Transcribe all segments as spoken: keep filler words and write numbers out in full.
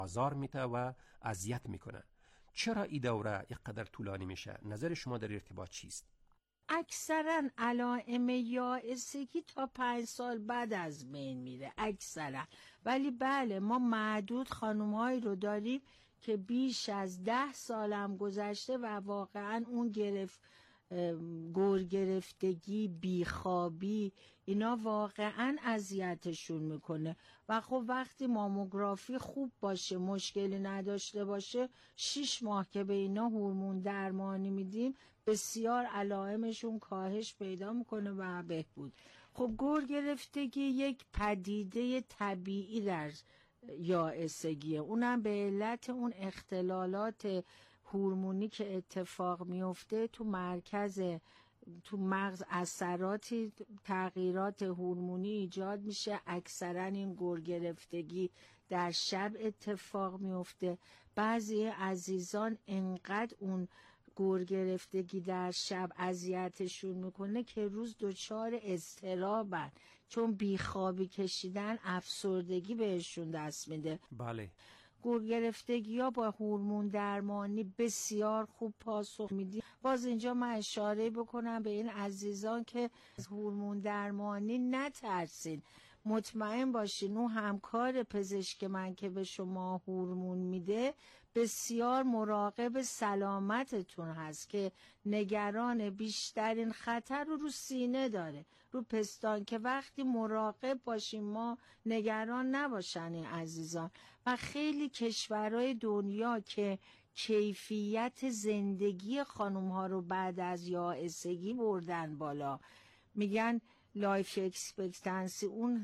آزار میده و اذیت میکنه. چرا این دوره اینقدر طولانی میشه؟ نظر شما در ارتباط چیست؟ اکثرا علائم یائسگی تا پنج سال بعد از بین میره اکثرا، ولی بله ما معدود خانم‌هایی رو داریم که بیش از ده سالم گذشته و واقعا اون گرفت گور گرفتگی، بیخوابی، اینا واقعا اذیتشون میکنه و خب وقتی ماموگرافی خوب باشه، مشکلی نداشته باشه، شش ماه که به اینا هورمون درمانی میدیم بسیار علائمشون کاهش پیدا میکنه و بهبود. خب گور گرفتگی یک پدیده طبیعی در یائسگیه، اونم به علت اون اختلالات هورمونی که اتفاق میفته تو مرکز تو مغز، اثراتی تغییرات هورمونی ایجاد میشه. اکثرا این گور گرفتگی در شب اتفاق میفته. بعضی عزیزان انقدر اون گور گرفتگی در شب اذیتشون میکنه که روز دچار اضطرابن، چون بیخوابی کشیدن افسردگی بهشون دست میده. بله. گور گرفتگی ها با هورمون درمانی بسیار خوب پاسخ میدی. باز اینجا من اشاره بکنم به این عزیزان که از هورمون درمانی نترسین، مطمئن باشین اون همکار پزشک من که به شما هورمون میده بسیار مراقب سلامتتون هست که نگران بیشترین خطر رو رو سینه داره، رو پستان، که وقتی مراقب باشیم ما نگران نباشن این عزیزان. و خیلی کشورهای دنیا که کیفیت زندگی خانم ها رو بعد از یائسگی بردن بالا، میگن لایف اکسپکتنسی، اون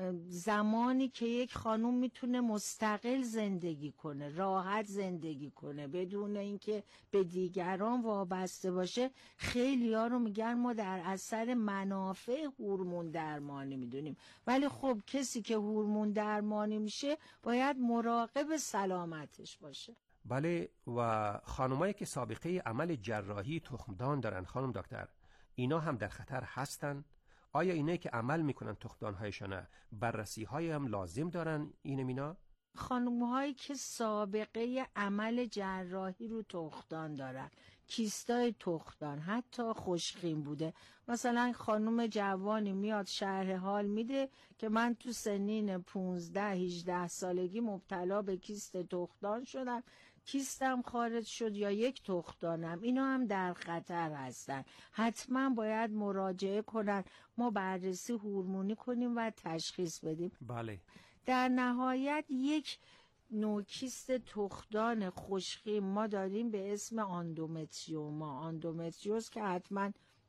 زمانی که یک خانوم میتونه مستقل زندگی کنه، راحت زندگی کنه بدون اینکه به دیگران وابسته باشه، خیلی ها رو میگن ما در اثر منافع هورمون درمانی میدونیم. ولی خب کسی که هورمون درمانی میشه باید مراقب سلامتش باشه. بله. و خانمایی که سابقه عمل جراحی تخمدان دارن خانم دکتر، اینا هم در خطر هستن؟ آیا اینه که عمل میکنن تخمدان‌هایشان بررسی های هم لازم دارن این مینا؟ خانم هایی که سابقه عمل جراحی رو تخمدان دارن، کیستای تخمدان، حتی خوشخیم بوده، مثلا خانم جوانی میاد شرح حال میده که من تو سنین پونزده هجده سالگی مبتلا به کیست تخمدان شدم، کیستم خارج شد یا یک تخمدانم، اینا هم در خطر هستن، حتما باید مراجعه کنن، ما بررسی هورمونی کنیم و تشخیص بدیم. بله. در نهایت یک نوع کیست تخمدان خوشخیم ما داریم به اسم آندومتریوما، آندومتریوز که حتما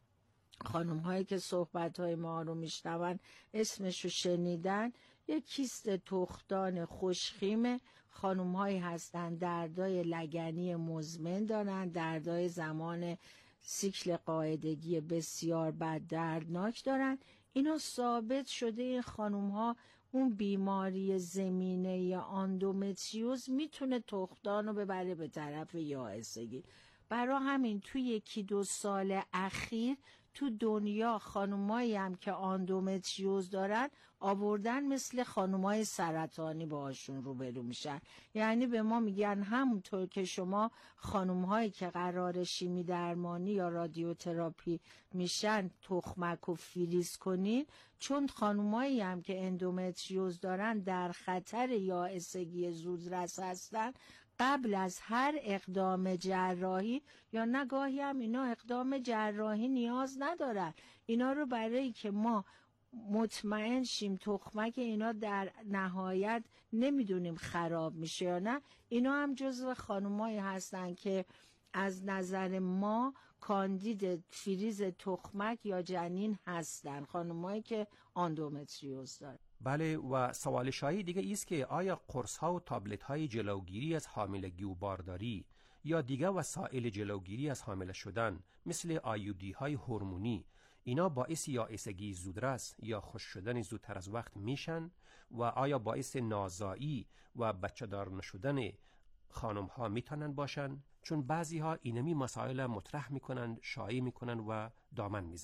خانم هایی که صحبت های ما رو میشنون اسمشو شنیدن. یک کیست تخمدان خوشخیم، خانم هایی هستن دردای لگنی مزمن دارن، دردای زمان سیکل قاعدگی بسیار بد دردناک دارن. اینا ثابت شده این خانوم ها اون بیماری زمینه یا آندومتریوز میتونه تخمدان رو ببره به طرف یائسگی. برای همین توی یکی دو سال اخیر تو دنیا خانومایی هم که آندومتریوز دارن آوردن مثل خانومای سرطانی باهاشون روبرو میشن. یعنی به ما میگن همونطور که شما خانومهایی که قرار شیمی درمانی یا رادیوتراپی میشن تخمک و فریز کنین، چون خانومایی هم که اندومتریوز دارن در خطر یائسگی زودرس هستن، قبل از هر اقدام جراحی یا نگاهی هم اینا اقدام جراحی نیاز ندارن، اینا رو برای که ما مطمئن شیم تخمک اینا در نهایت نمیدونیم خراب میشه یا نه، اینا هم جزو خانومایی هستن که از نظر ما کاندید فریز تخمک یا جنین هستن، خانومایی که آندومتریوز دارن. بله. و سوال شایع دیگه ایست که آیا قرص ها و تابلت های جلوگیری از حاملگی و بارداری یا دیگه وسایل جلوگیری از حامله شدن مثل آیودی های هورمونی اینا باعث یائسگی زودرس یا خشک شدن زودتر از وقت میشن و آیا باعث نازایی و بچه دار نشدن خانم ها میتونن باشن؟ چون بعضی ها اینمی مسائل مطرح میکنن، شایع میکنن و دامن میزنن.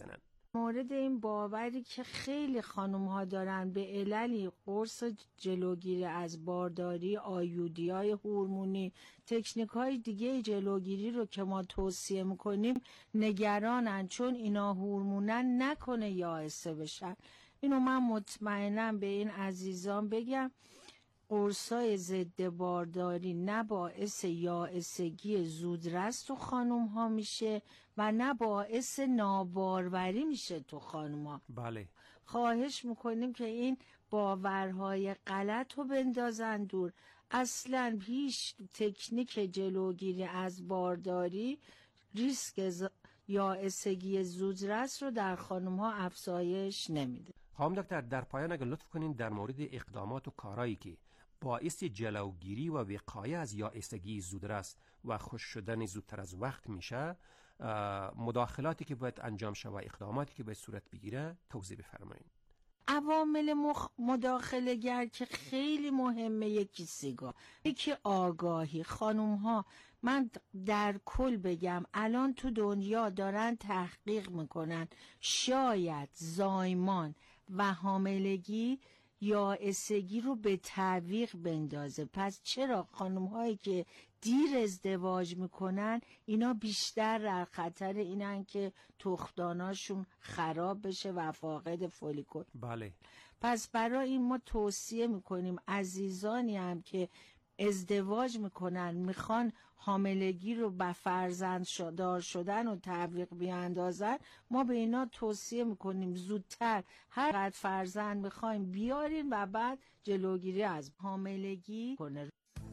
مورد این باوری که خیلی خانم ها دارن به عللی قرص جلوگیری از بارداری، آیودی های هورمونی، تکنیک های دیگه جلوگیری رو که ما توصیه میکنیم نگرانن، چون اینا هورمونن نکنه یائسه بشن. اینو من مطمئنم به این عزیزان بگم قرصای ضد بارداری نه باعث یائسگی زودرس تو خانم ها میشه و نه باعث ناباروری میشه تو خانم ها. بله. خواهش میکنیم که این باورهای غلط رو بندازن دور. اصلا هیچ تکنیک جلوگیری از بارداری ریسک ز... یائسگی زودرس رو در خانم ها افزایش نمیده. خانم دکتر، در پایان اگر لطف کنین در مورد اقدامات و کارهایی که باعث جلوگیری و وقایه از یائسگی زودرس و خوش شدن زودتر از وقت میشه، مداخلاتی که باید انجام شه و اقداماتی که باید صورت بگیره توضیح بفرمایید. عوامل مخ... مداخله گر که خیلی مهمه، یکی سیگار، یکی آگاهی. خانوم ها من در کل بگم الان تو دنیا دارن تحقیق میکنن شاید زایمان و حاملگی یائسگی رو به تعویق بندازه. پس چرا خانم هایی که دیر ازدواج میکنن اینا بیشتر در خطر اینن که تخمداناشون خراب بشه و فاقد فولیکول؟ بله. پس برای این ما توصیه میکنیم عزیزانی هم که ازدواج میکنن میخوان حاملگی رو به فرزند دار شدن و تعویق بیاندازن، ما به اینا توصیه میکنیم زودتر هر قد فرزند میخوایم بیارین و بعد جلوگیری از حاملگی کنه.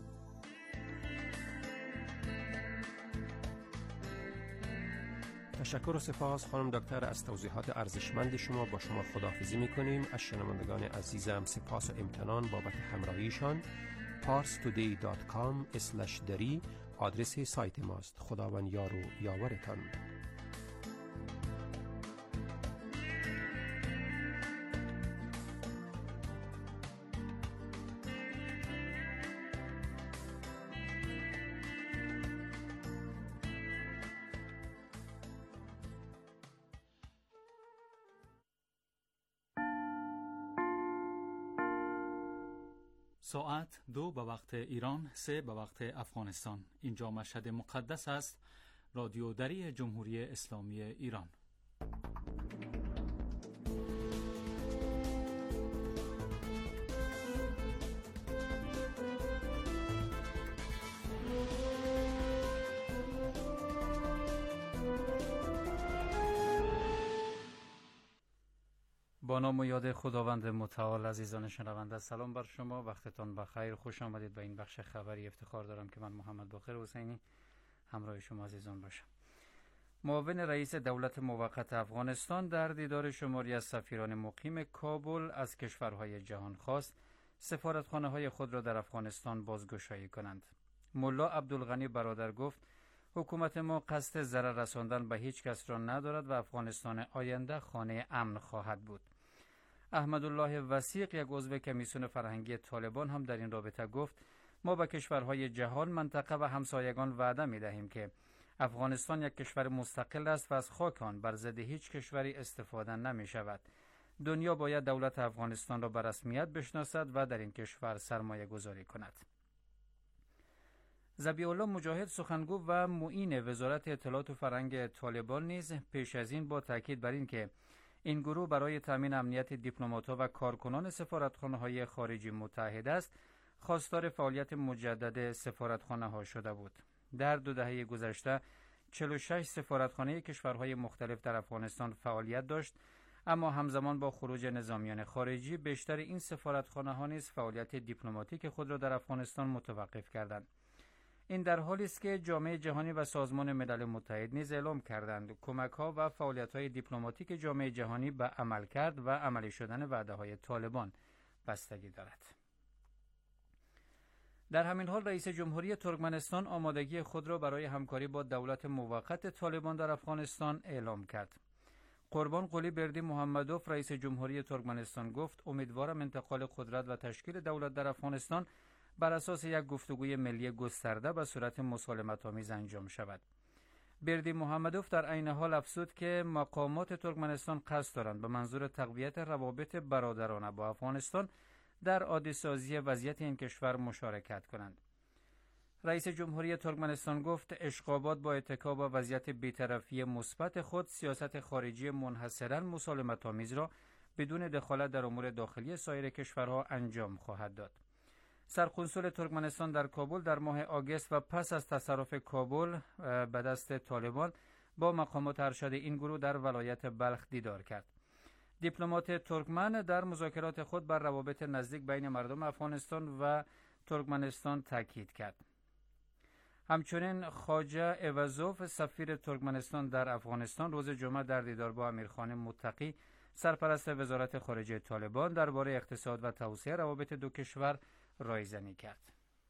تشکر و سپاس خانم دکتر از توضیحات ارزشمند شما. با شما خداحافظی میکنیم. از شنوندگان عزیزم سپاس و امتنان بابت همراهیشان. پارس تودی دات کام اسلش دری آدرس سایت ماست. خداوند یار و یاورتان. ساعت دو به وقت ایران، سه به وقت افغانستان. اینجا مشهد مقدس است. رادیو دری جمهوری اسلامی ایران. با نام و یاد خداوند متعال. عزیزان شنونده سلام بر شما، وقتتان بخیر، خوش آمدید به این بخش خبری. افتخار دارم که من محمد باقر حسینی همراه شما عزیزان باشم. معاون رئیس دولت موقت افغانستان در دیدار شماری از سفیران مقیم کابل از کشورهای جهان خواست سفارتخانه های خود را در افغانستان بازگشایی کنند. ملا عبدالغنی برادر گفت حکومت ما قصد ضرر رساندن به هیچ کس را ندارد و افغانستان آینده خانه امن خواهد بود. احمدالله وثیق، یک عضو کمیسیون فرهنگی طالبان، هم در این رابطه گفت ما به کشورهای جهان، منطقه و همسایگان وعده می دهیم که افغانستان یک کشور مستقل است و از خاک آن بر ضد هیچ کشوری استفاده نمی شود. دنیا باید دولت افغانستان را به رسمیت بشناسد و در این کشور سرمایه گذاری کند. ذبیح الله مجاهد، سخنگو و معین وزارت اطلاعات و فرهنگ طالبان، نیز پیش از این با تاکید بر این که این گروه برای تامین امنیت دیپلمات‌ها و کارکنان سفارتخانه‌های خارجی متحد است، خواستار فعالیت مجدد سفارتخانه‌ها شده بود. در دو دهه گذشته چهل و شش سفارتخانه کشورهای مختلف در افغانستان فعالیت داشت، اما همزمان با خروج نظامیان خارجی بیشتر این سفارتخانه‌ها نیز فعالیت دیپلماتیک خود را در افغانستان متوقف کردند. این در حالی است که جامعه جهانی و سازمان ملل متحد نیز اعلام کردند کمک‌ها و فعالیت‌های دیپلماتیک جامعه جهانی به عملکرد و عملی شدن وعده‌های طالبان بستگی دارد. در همین حال رئیس جمهوری ترکمنستان آمادگی خود را برای همکاری با دولت موقت طالبان در افغانستان اعلام کرد. قربان قلی بردی محمدوف، رئیس جمهوری ترکمنستان، گفت امیدوارم انتقال قدرت و تشکیل دولت در افغانستان بر اساس یک گفتگوی ملی گسترده به صورت مسالمت‌آمیز انجام شود. بردی محمدوف در عین حال افزود که مقامات ترکمنستان قصد دارند به منظور تقویت روابط برادرانه با افغانستان در عادی‌سازی وضعیت این کشور مشارکت کنند. رئیس جمهوری ترکمنستان گفت اشغابات با اتکا به وضعیت بی‌طرفی مثبت خود سیاست خارجی منحصراً مسالمت‌آمیز را بدون دخالت در امور داخلی سایر کشورها انجام خواهد داد. سرقنسول ترکمنستان در کابل در ماه آگوست و پس از تصرف کابل به دست طالبان با مقامات ارشد این گروه در ولایت بلخ دیدار کرد. دیپلمات ترکمن در مذاکرات خود بر روابط نزدیک بین مردم افغانستان و ترکمنستان تاکید کرد. همچنین خواجه عوضوف سفیر ترکمنستان در افغانستان روز جمعه در دیدار با امیرخان متقی سرپرست وزارت خارجه طالبان درباره اقتصاد و توسعه روابط دو کشور رایزنی کرد.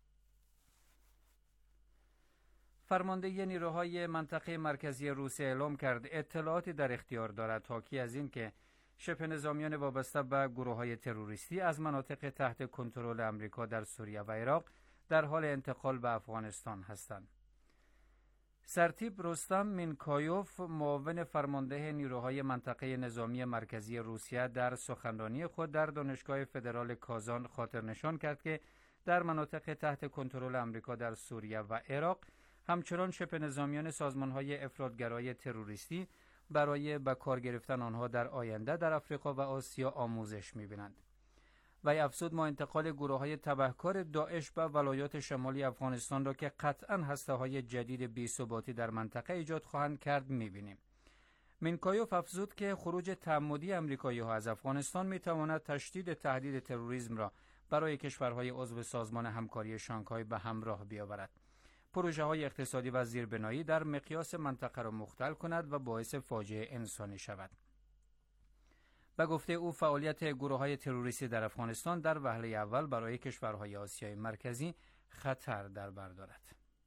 فرمانده نیروهای منطقه مرکزی روسیه اعلام کرد اطلاعاتی در اختیار دارد حاکی از این که شبه نظامیان وابسته به گروه‌های تروریستی از مناطق تحت کنترل آمریکا در سوریه و عراق در حال انتقال به افغانستان هستند. سرتیپ رستم مینکایوف معاون فرمانده نیروهای منطقه نظامی مرکزی روسیه در سخنرانی خود در دانشگاه فدرال کازان خاطر نشان کرد که در مناطق تحت کنترل آمریکا در سوریه و عراق همچنان شبه نظامیان سازمان‌های افراطگرای تروریستی برای به کار گرفتن آنها در آینده در آفریقا و آسیا آموزش می‌بینند. وی افزود ما انتقال گروه‌های تبهکار داعش به ولایات شمالی افغانستان را که قطعاً هسته‌های جدید بی‌ثباتی در منطقه ایجاد خواهند کرد می‌بینیم. مینکایوف افزود که خروج تعمدی آمریکایی‌ها از افغانستان می‌تواند تشدید تهدید تروریسم را برای کشورهای عضو سازمان همکاری شانگهای به همراه بیاورد. پروژه‌های اقتصادی و زیربنایی در مقیاس منطقه را مختل کند و باعث فاجعه انسانی شود. به گفته او فعالیت گروه‌های تروریستی در افغانستان در وهله اول برای کشورهای آسیای مرکزی خطر در بر دارد.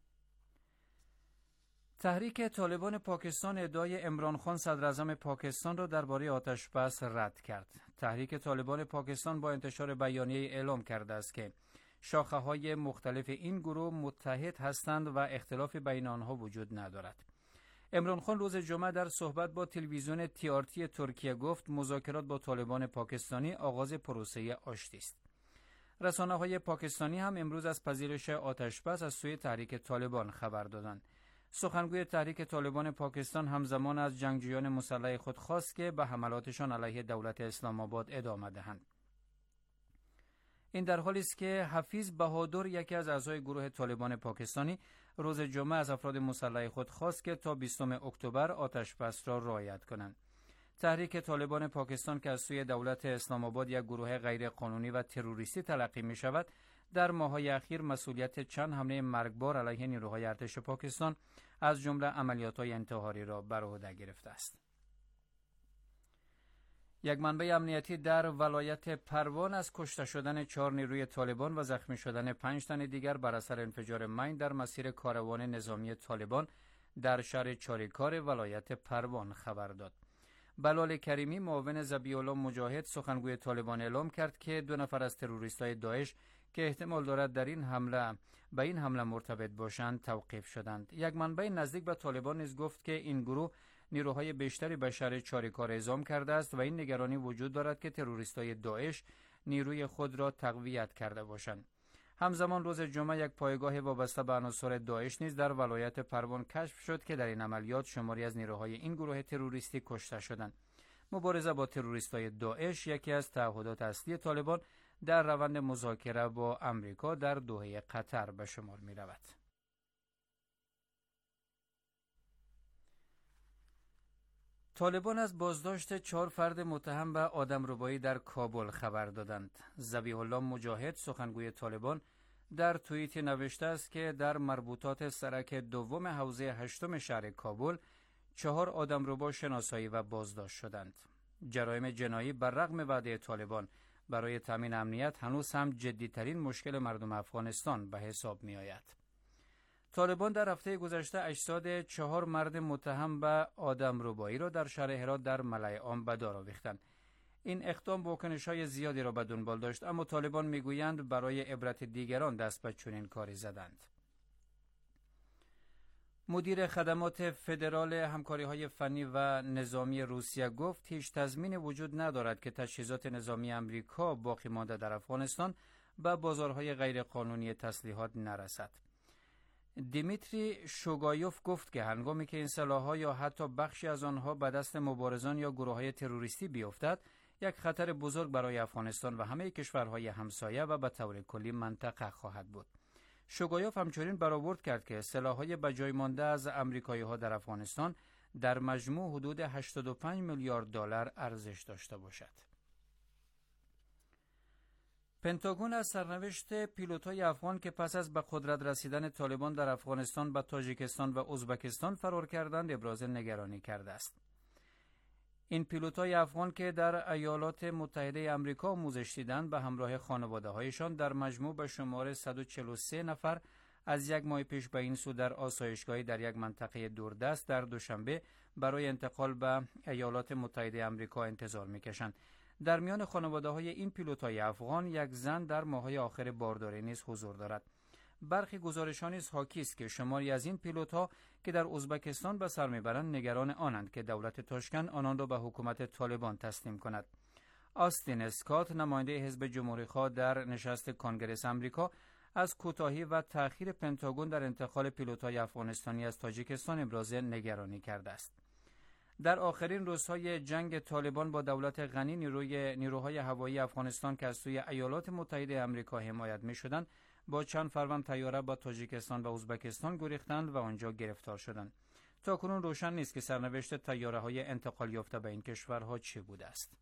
تحریک طالبان پاکستان ادعای عمران خان صدراعظم پاکستان را درباره آتش بس رد کرد. تحریک طالبان پاکستان با انتشار بیانیه اعلام کرده است که شاخه‌های مختلف این گروه متحد هستند و اختلافی بین آنها وجود ندارد. عمران خان روز جمعه در صحبت با تلویزیون تی آر تی ترکیه گفت مذاکرات با طالبان پاکستانی آغاز پروسه آشتی است. رسانه‌های پاکستانی هم امروز از پذیرش آتش‌بس از سوی تحریک طالبان خبر دادند. سخنگوی تحریک طالبان پاکستان همزمان از جنگجویان مسلح خود خواست که به حملاتشان علیه دولت اسلام آباد ادامه دهند. این در حالی است که حفیظ بهادر یکی از اعضای گروه طالبان پاکستانی روز جمعه از افراد مسلح خود خواست که تا بیستم اکتبر آتش بس را رعایت کنند. تحریک طالبان پاکستان که از سوی دولت اسلام آباد یک گروه غیر قانونی و تروریستی تلقی می شود، در ماه‌های اخیر مسئولیت چند حمله مرگبار علیه نیروهای ارتش پاکستان از جمله عملیات‌های انتحاری را بر عهده گرفته است. یک منبع امنیتی در ولایت پروان از کشته شدن چهار نیروی طالبان و زخمی شدن پنج تن دیگر بر اثر انفجار مین در مسیر کاروان نظامی طالبان در شهر چاریکار ولایت پروان خبر داد. بلال کریمی معاون ذبیح الله مجاهد سخنگوی طالبان اعلام کرد که دو نفر از تروریست‌های داعش که احتمال دارد در این حمله به این حمله مرتبط باشند توقیف شدند. یک منبع نزدیک به طالبان نیز گفت که این گروه نیروهای بیشتری به شهر چاریکار اعزام کرده است و این نگرانی وجود دارد که تروریست‌های داعش نیروی خود را تقویت کرده باشند. همزمان روز جمعه یک پایگاه وابسته به عناصر داعش نیز در ولایت پروان کشف شد که در این عملیات شماری از نیروهای این گروه تروریستی کشته شدند. مبارزه با تروریست‌های داعش یکی از تعهدات اصلی طالبان در روند مذاکره با آمریکا در دوحه قطر به شمار می‌رود. طالبان از بازداشت چهار فرد متهم به آدمربایی در کابل خبر دادند. ذبیح الله مجاهد سخنگوی طالبان در توییتی نوشته است که در مربوطات سرک دوم حوزه هشتم شهر کابل چهار آدمربا شناسایی و بازداشت شدند. جرایم جنایی بر رغم وعده طالبان برای تامین امنیت هنوز هم جدیترین مشکل مردم افغانستان به حساب می آید. طالبان در هفته گذشته اجساد چهار مرد متهم به آدمربایی را در شهر هرات در ملأ عام به دار آویختند. این اقدام واکنش‌های زیادی را به دنبال داشت، اما طالبان میگویند برای عبرت دیگران دست به چنین کاری زدند. مدیر خدمات فدرال همکاری‌های فنی و نظامی روسیه گفت هیچ تضمینی وجود ندارد که تجهیزات نظامی امریکا باقی مانده در افغانستان به بازارهای غیرقانونی تسلیحات نرسد. دیمیتری شوگایوف گفت که هنگامی که این سلاح‌ها یا حتی بخشی از آنها به دست مبارزان یا گروه‌های تروریستی بیفتد، یک خطر بزرگ برای افغانستان و همه کشورهای همسایه و به طور کلی منطقه خواهد بود. شوگایوف همچنین برآورد کرد که سلاح‌های به جای مانده از آمریکایی‌ها در افغانستان در مجموع حدود هشتاد و پنج میلیارد دلار ارزش داشته باشد. پنتاگون از سرنوشت پیلوت‌های افغان که پس از به قدرت رسیدن طالبان در افغانستان به تاجیکستان و ازبکستان فرار کردند ابراز نگرانی کرده است. این پیلوت‌های افغان که در ایالات متحده آمریکا آموزش دیدند به همراه خانواده‌هایشان در مجموع به شمار صد و چهل و سه نفر از یک ماه پیش به این سو در آسایشگاهی در یک منطقه دوردست در دوشنبه برای انتقال به ایالات متحده آمریکا انتظار می‌کشند. در میان خانواده‌های این پیلوت‌های افغان یک زن در ماه‌های آخر بارداری نیز حضور دارد. برخی گزارش‌ها نیز حاکی است که شماری از این پیلوت‌ها که در ازبکستان به سر می‌برند نگران آنند که دولت تاشکند آنان را به حکومت طالبان تسلیم کند. آستین اسکات نماینده حزب جمهوری‌خواه در نشست کنگره آمریکا از کوتاهی و تأخیر پنتاگون در انتقال پیلوت‌های افغانستانی از تاجیکستان ابراز نگرانی کرده است. در آخرین روزهای جنگ طالبان با دولت غنی نیروی نیروهای هوایی افغانستان که از سوی ایالات متحده آمریکا حمایت می‌شدند با چند فروند طیاره با تاجیکستان و ازبکستان گریختند و آنجا گرفتار شدند. تاکنون روشن نیست که سرنوشت طیاره‌های انتقال یافته به این کشورها چه بوده است.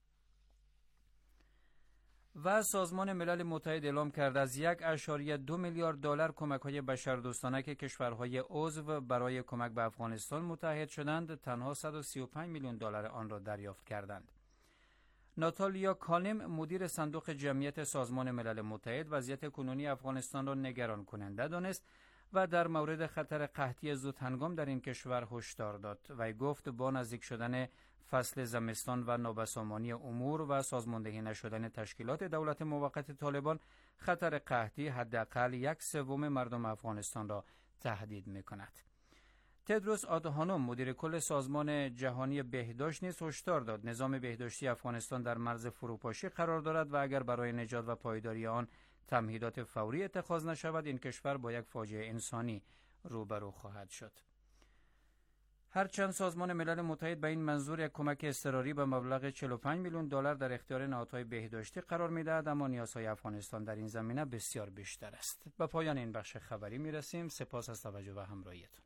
و سازمان ملل متحد اعلام کرده از یک اشاری دو میلیارد دلار کمک‌های بشردوستانه که کشورهای عضو برای کمک به افغانستان متحد شدند، تنها صد و سی و پنج میلیون دلار آن را دریافت کردند. ناتالیا کالم مدیر صندوق جمعیت سازمان ملل متحد وضعیت کنونی افغانستان را نگران کننده دانست و در مورد خطر قحطی زودهنگام در این کشور هشدار داد و گفت با نزدیک شدن فصل زمستان و نابسامانی امور و سازماندهی نشدن تشکیلات دولت موقت طالبان، خطر قحطی حداقل یک سوم مردم افغانستان را تهدید می‌کند. تدروس آدهانوم مدیر کل سازمان جهانی بهداشت نیز هشدار داد نظام بهداشتی افغانستان در مرز فروپاشی قرار دارد و اگر برای نجات و پایداری آن تمهیدات فوری اتخاذ نشود این کشور با یک فاجعه انسانی روبرو خواهد شد. هرچند سازمان ملل متحد به این منظور یک کمک اضطراری به مبلغ چهل و پنج میلیون دلار در اختیار نهادهای بهداشتی قرار می‌دهد، اما نیازهای افغانستان در این زمینه بسیار بیشتر است. به پایان این بخش خبری می‌رسیم. سپاس از توجه و همراهیتون.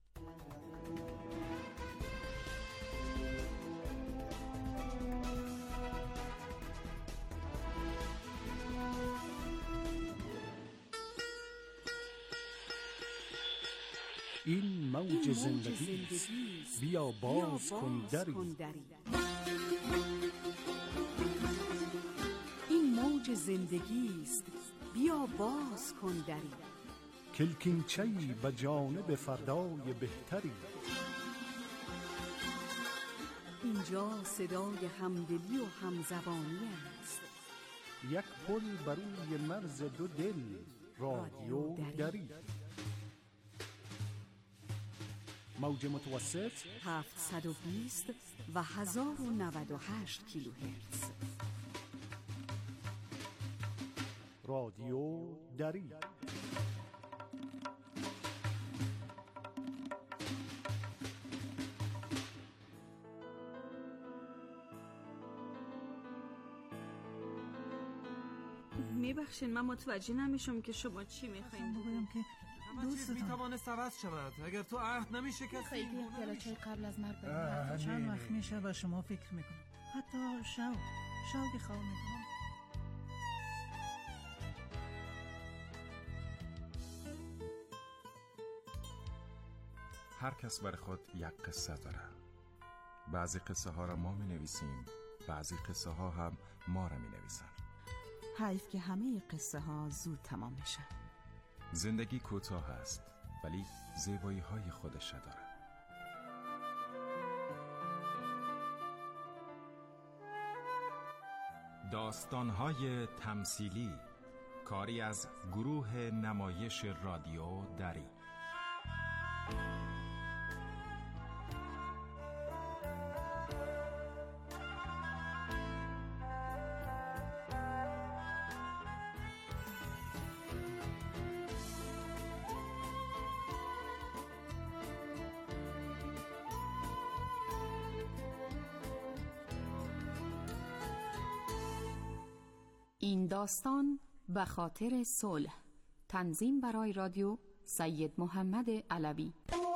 این موج زندگی است، بیا باز کن دری. این موج زندگی است، بیا باز کن دری. کلکینچه‌ای به جانب فردای بهتری. اینجا صدای همدلی و همزبانی است. یک پل بر روی مرز دو دل، رادیو دری. موج متوسط هفتصد و بیست و هزار و نود و هشت کیلوهرتز. رادیو دری. میبخشین من متوجه نمیشم که شما چی میخواین بگویم که دوستتان میتوانست عوض شود اگر تو عهد نمیشه کسی خیلی پیاله چای قبل از مرگ بریم. چند وقت میشه و شما فکر میکنم حتی شو شو که خواه میکنم. هر کس بر خود یک قصه داره. بعضی قصه ها را ما می نویسیم، بعضی قصه ها هم ما را می نویسن. حیف که همه قصه ها زود تمام میشن. زندگی کوتاه است ولی زیبایی های خودش داره. داستان های تمثیلی، کاری از گروه نمایش رادیو دری. این داستان به خاطر صلح. تنظیم برای رادیو سید محمد علوی.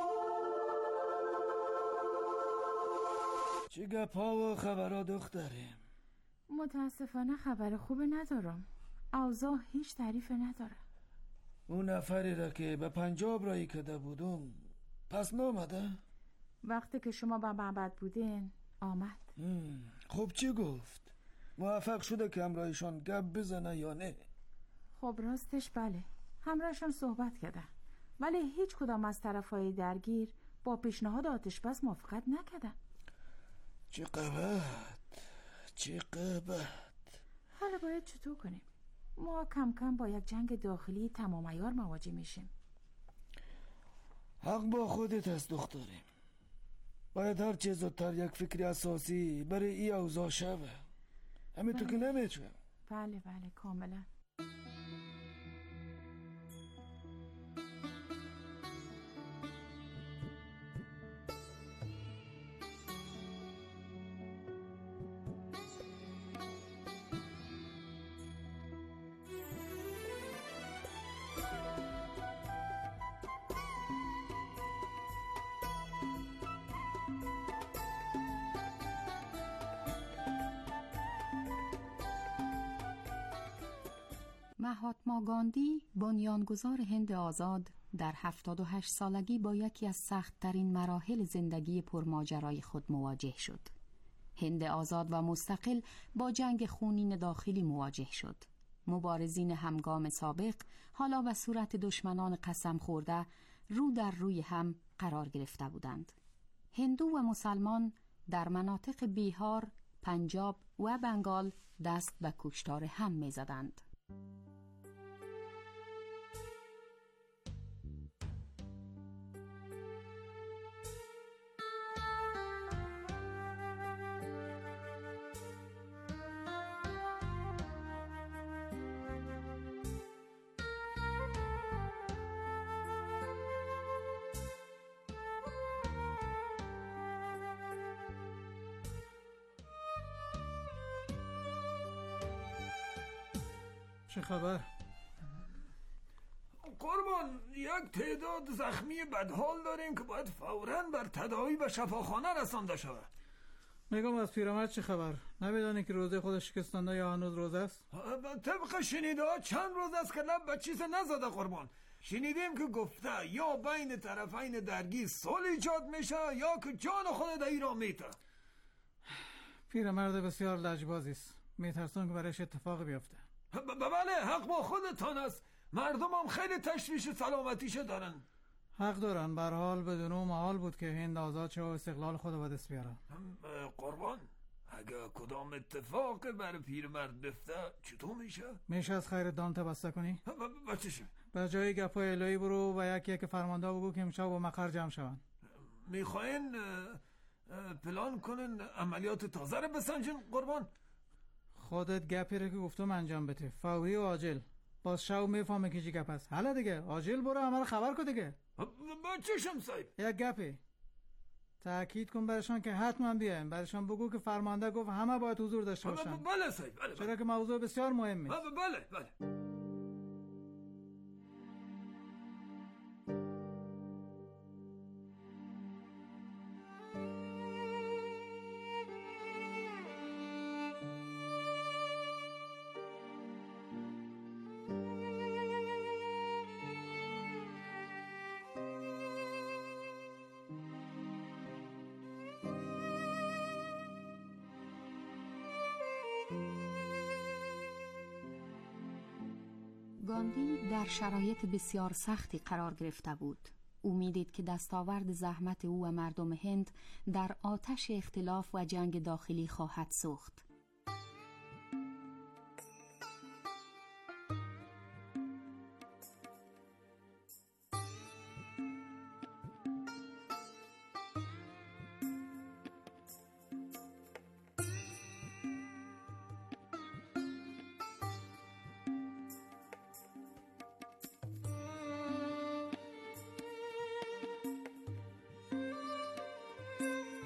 چه گپا و خبرها دختره؟ متاسفانه خبر خوب ندارم. اوضاع هیچ تعریف نداره. اون نفری را که به پنجاب رایی کده بودم پس نامده؟ وقتی که شما به معبد بودین آمد. خب چی گفت؟ موفق شده که همراهشان گپ بزنه یا نه؟ خب راستش بله، همراهشان صحبت کرده، ولی هیچ کدام از طرفای درگیر با پیشنهاد آتش بس موافقت نکردن. چه قبط چه قبط. حالا باید چطور کنیم؟ ما کم کم با یک جنگ داخلی تمام عیار مواجه میشیم. حق با خودت است دخترم. باید هر چیز زودتر یک فکر اساسی برای ای اوضاع شوه. همین تو که نمیتونه. بله بله کاملا. مهاتما گاندی بنیانگذار هند آزاد در هفتاد و هشت سالگی با یکی از سخت‌ترین مراحل زندگی پرماجرای خود مواجه شد. هند آزاد و مستقل با جنگ خونین داخلی مواجه شد. مبارزین همگام سابق حالا به صورت دشمنان قسم خورده رو در روی هم قرار گرفته بودند. هندو و مسلمان در مناطق بیهار، پنجاب و بنگال دست به کشتار هم می زدند. چه خبر؟ قربان، یک تعداد زخمی بدحال داریم که باید فوراً بر تداوی به شفاخانه رسانده شود. میگم از پیرمرد چه خبر؟ نمیدانی که روزه خودش شکستنده یا هنوز روزه است؟ طبق شنیده ها چند روز است که لب به چیز نزده قربان. شنیدیم که گفته یا بین طرفین درگیر صلح ایجاد میشه یا که جان خود در ایران میته. پیرمرد بسیار لجبازی است. میترسم که برایش اتفاق بیفته. بله، حق با خودتان است. مردم هم خیلی تشویش سلامتیشه دارن. حق دارن. به هر حال بدون اون محال بود که هند آزاد شه و استقلال خود به دست بیاره. قربان، اگه کدام اتفاق برای پیرمرد بفته چطور میشه؟ میشه از خیر دان تبسته کنی؟ بچشه به جای گپای الهی برو و یکی که فرمانده بگو که امشب با مقر جمع شون. میخواین پلان کنن عملیات تازه رو بسنجین قربان؟ خودت گپی رو که گفتم انجام بده، فوری و عاجل. باز شو میفهمه که چی گپ است. حالا دیگه عاجل برو همه رو خبر کن دیگه. با چشم صاحب. یک گپی تأکید کن برشان که حتما بیاین. برشان بگو که فرمانده گفت همه باید حضور داشته باشن. بله صاحب، بله. چرا که موضوع بسیار مهمه. بله بله. گاندی در شرایط بسیار سختی قرار گرفته بود. او میدید که دستاورد زحمت او و مردم هند در آتش اختلاف و جنگ داخلی خواهد سوخت.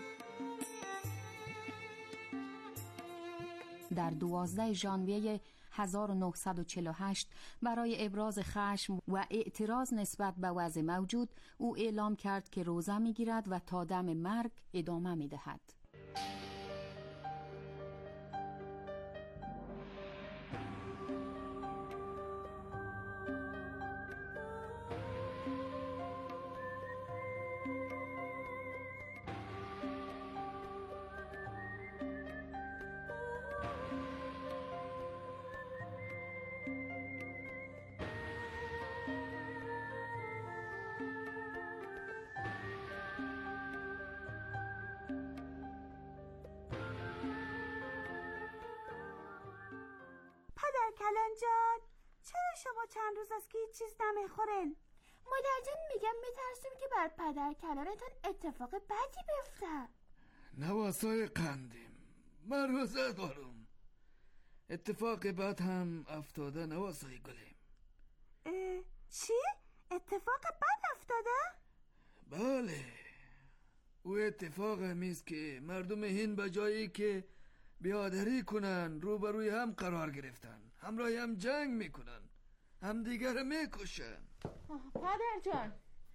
در دوازده ژانویه هزار و نهصد و چهل و هشت برای ابراز خشم و اعتراض نسبت به وضع موجود، او اعلام کرد که روزه می‌گیرد و تا دم مرگ ادامه می‌دهد. کلان جان، چرا شما چند روز است که هیچ چیز نمیخورین؟ مادر جان میگم میترسیم که بر پدر کلانتان اتفاق بدی بیفته. نواسای قندیم، من روزه دارم. اتفاق بد هم افتاده نواسای گلیم. چی؟ اتفاق بد افتاده؟ بله، او اتفاق همیست که مردم هند به جایی که بیادری کنن روبروی هم قرار گرفتن، همراهی هم جنگ میکنن، هم دیگر میکشن. پدر جان،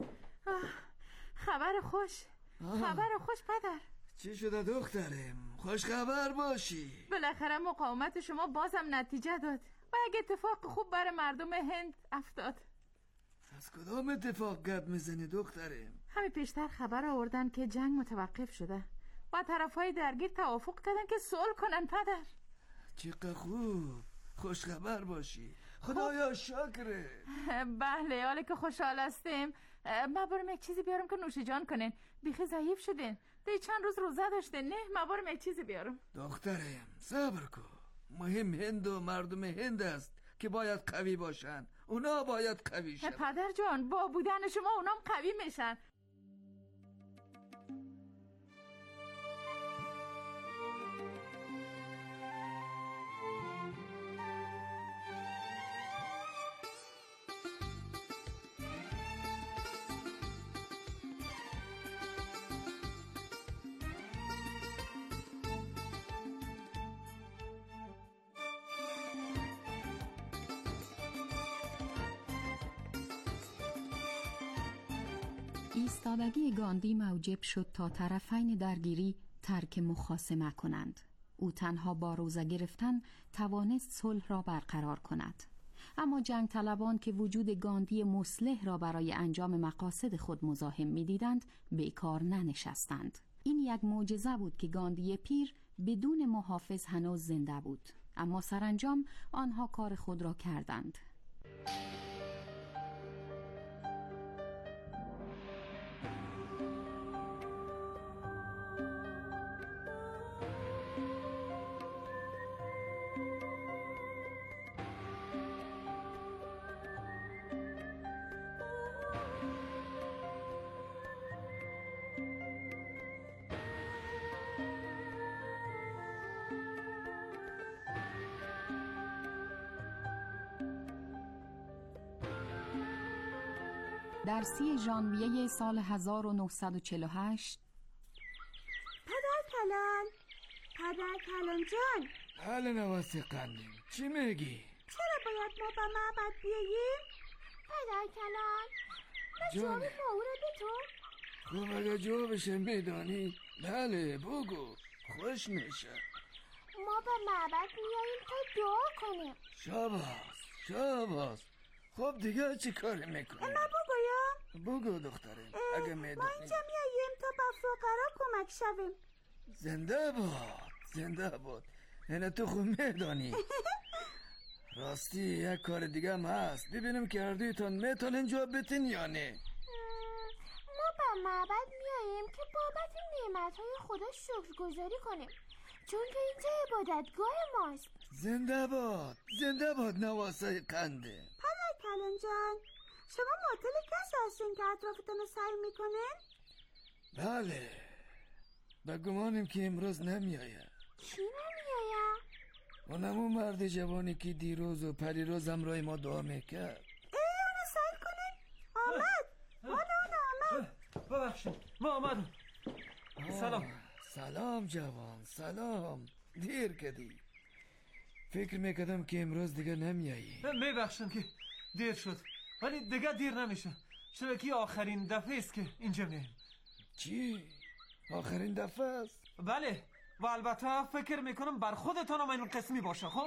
خبر خوش. آه. خبر خوش پدر. چی شده دخترم؟ خوش خبر باشی. بالاخره مقاومت شما بازم نتیجه داد و یک اتفاق خوب برای مردم هند افتاد. از کدام اتفاق گپ میزنی دخترم؟ همین پیشتر خبر آوردن که جنگ متوقف شده و طرفای درگیر توافق کردن که صلح کنن پدر. چقدر خوب، خوش خبر باشی. خدایا شکره. بله، حالا که خوشحال هستیم. ما برم یک چیزی بیارم که نوش جان کنین. بیخی ضعیف شدین، دی چند روز روزه داشتین. نه ما برم یک چیزی بیارم. دخترم صبر کن، مهم هند و مردم هند است که باید قوی باشن، اونا باید قوی شن. پدر جان، با بودن شما اونام قوی میشن. ایستادگی گاندی موجب شد تا طرفین درگیری ترک مخاصمه کنند. او تنها با روزه گرفتن توانست صلح را برقرار کند. اما جنگ طلبان که وجود گاندی مصلح را برای انجام مقاصد خود مزاحم می‌دیدند، بیکار ننشستند. این یک معجزه بود که گاندی پیر بدون محافظ هنوز زنده بود، اما سرانجام آنها کار خود را کردند. در سی ژانویه سال هزار و نهصد و چهل و هشت پدر کلان، پدر کلان جان. بله نواسه قندیم، چی میگی؟ چرا باید ما به معبد بیاییم؟ پدر کلان، من جواب مورد تو؟ خب اگه جوابش میدانی بله بگو، خوش میشه. ما به معبد میاییم تا دعا کنیم. شاباس شاباس. خب دیگه چی کاری میکنی؟ ما بگویم؟ بگو دخترم اگه میدونی. ما اینجا میاییم تا به فقرا کمک شویم. زنده باد زنده باد. اینه تو خوب میدانی. راستی یک کار دیگه هم هست، ببینم که اردویتان میتونین جواب بتین یا نه. ما به معبد میاییم که بابت نعمتهای خدا شکرگزاری کنیم، چون که اینجا عبادتگاه ماست. زنده باد زنده باد نواسای قنده. پدر کلان جان، شما معطل کسی هستین که اطرافتون رو سعی میکنین؟ بله، به گمانیم که امروز نمیایه. چی نمیایه؟ اونمون مرد جوانی که دیروز و پریروز همراه ما دعا میکرد. ای اونو سعی کنین. آمد اونو اونو آمد. ببخشید ما آمدم. سلام. سلام جوان، سلام. دیر کدی. فکر میکردم که امروز دیگه نمیایی. میبخشم که دیر شد، ولی دیگه دیر نمیشه، چرا که آخرین دفعه است که اینجا میایم. چی؟ آخرین دفعه است؟ بله، و البته فکر میکنم بر خودتان هم این قسمی باشه. خب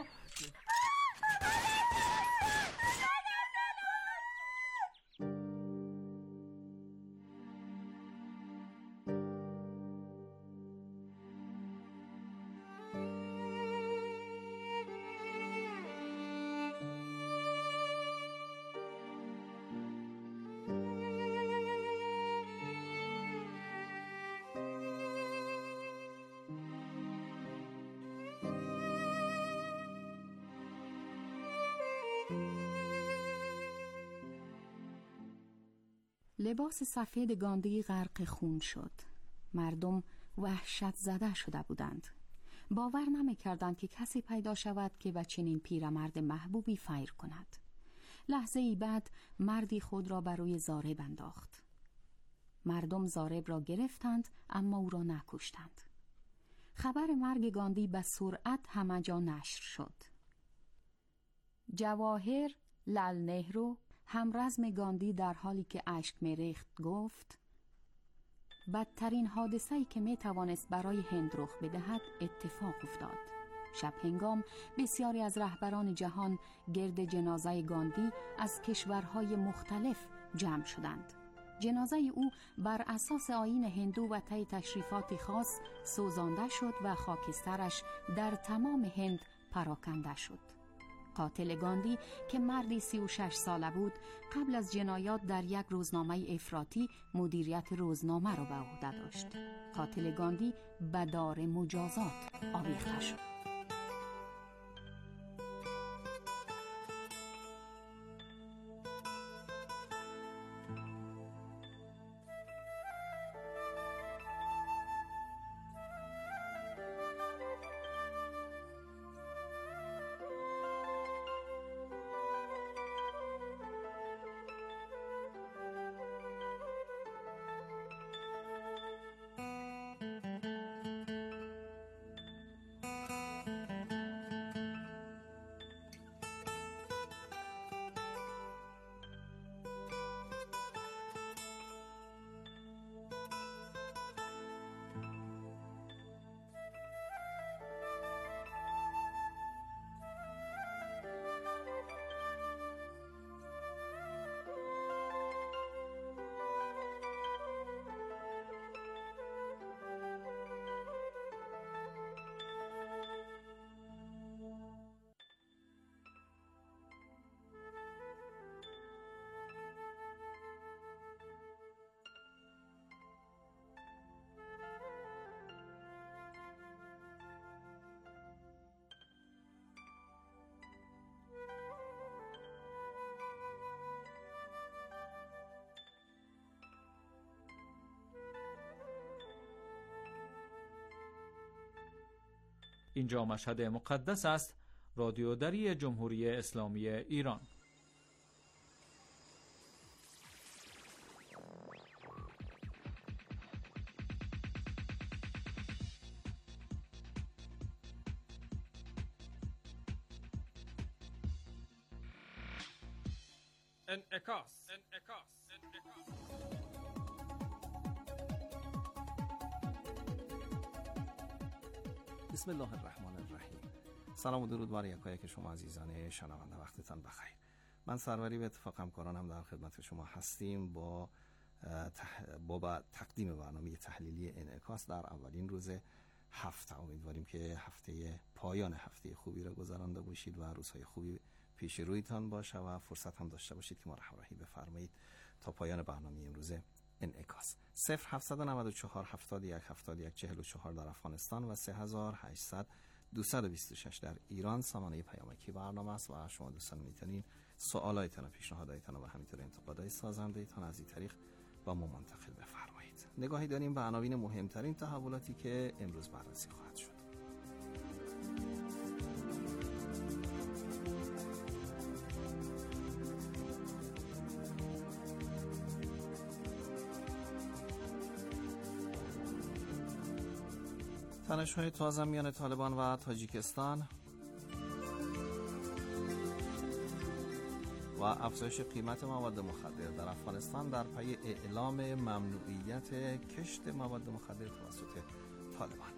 لباس سفید گاندی غرق خون شد. مردم وحشت زده شده بودند. باور نمی‌کردند که کسی پیدا شود که به چنین پیرمرد محبوبی فیر کند. لحظه ای بعد مردی خود را بر روی زارب انداخت. مردم زارب را گرفتند اما او را نکشتند. خبر مرگ گاندی به سرعت همه جا نشر شد. جواهر لال نهرو همرزم گاندی در حالی که اشک می‌ریخت گفت: بدترین حادثه‌ای که می‌توانست برای هند رخ بدهد اتفاق افتاد. شب هنگام بسیاری از رهبران جهان گرد جنازه گاندی از کشورهای مختلف جمع شدند. جنازه او بر اساس آیین هندو و طی تشریفاتی خاص سوزانده شد و خاکسترش در تمام هند پراکنده شد. قاتل گاندی که مردی سی و شش ساله بود، قبل از جنایات در یک روزنامه افراطی مدیریت روزنامه را به عهده داشت. قاتل گاندی به دار مجازات آویخته شد. اینجا مشهد مقدس است، رادیودری جمهوری اسلامی ایران. انعکاس انعکاس بسم الله الرحمن الرحیم. سلام و درود بر یکایک شما عزیزان شنونده، وقتتان بخیر. من سروری به اتفاق همکارانم در خدمت شما هستیم با تح... با تقدیم برنامه تحلیلی انعکاس در اولین روز هفته. امیدواریم که هفته پایان هفته خوبی را گذرانده باشید و روزهای خوبی پیش رویتان باشه و فرصت هم داشته باشید که ما را همراهی بفرمایید تا پایان برنامه امروز انعکاس. صفر هفتصد و نود و چهار هفتاد و یک هفتاد و یک چهل و چهار در افغانستان و سه هزار و هشتصد دویست و بیست و شش در ایران سامانه پیامکی برنامه است و شما دوستان میتونین سوالایتان و پیشنهاداتتان و همینطور انتقادات سازنده‌تان از این طریق با ما منتقل بفرمایید. نگاهی داریم به عناوین مهمترین تحولاتی که امروز بررسی خواهد شد. تنش‌های تازه میان طالبان و تاجیکستان، افزایش قیمت مواد مخدر در افغانستان در پی اعلام ممنوعیت کشت مواد مخدر توسط طالبان.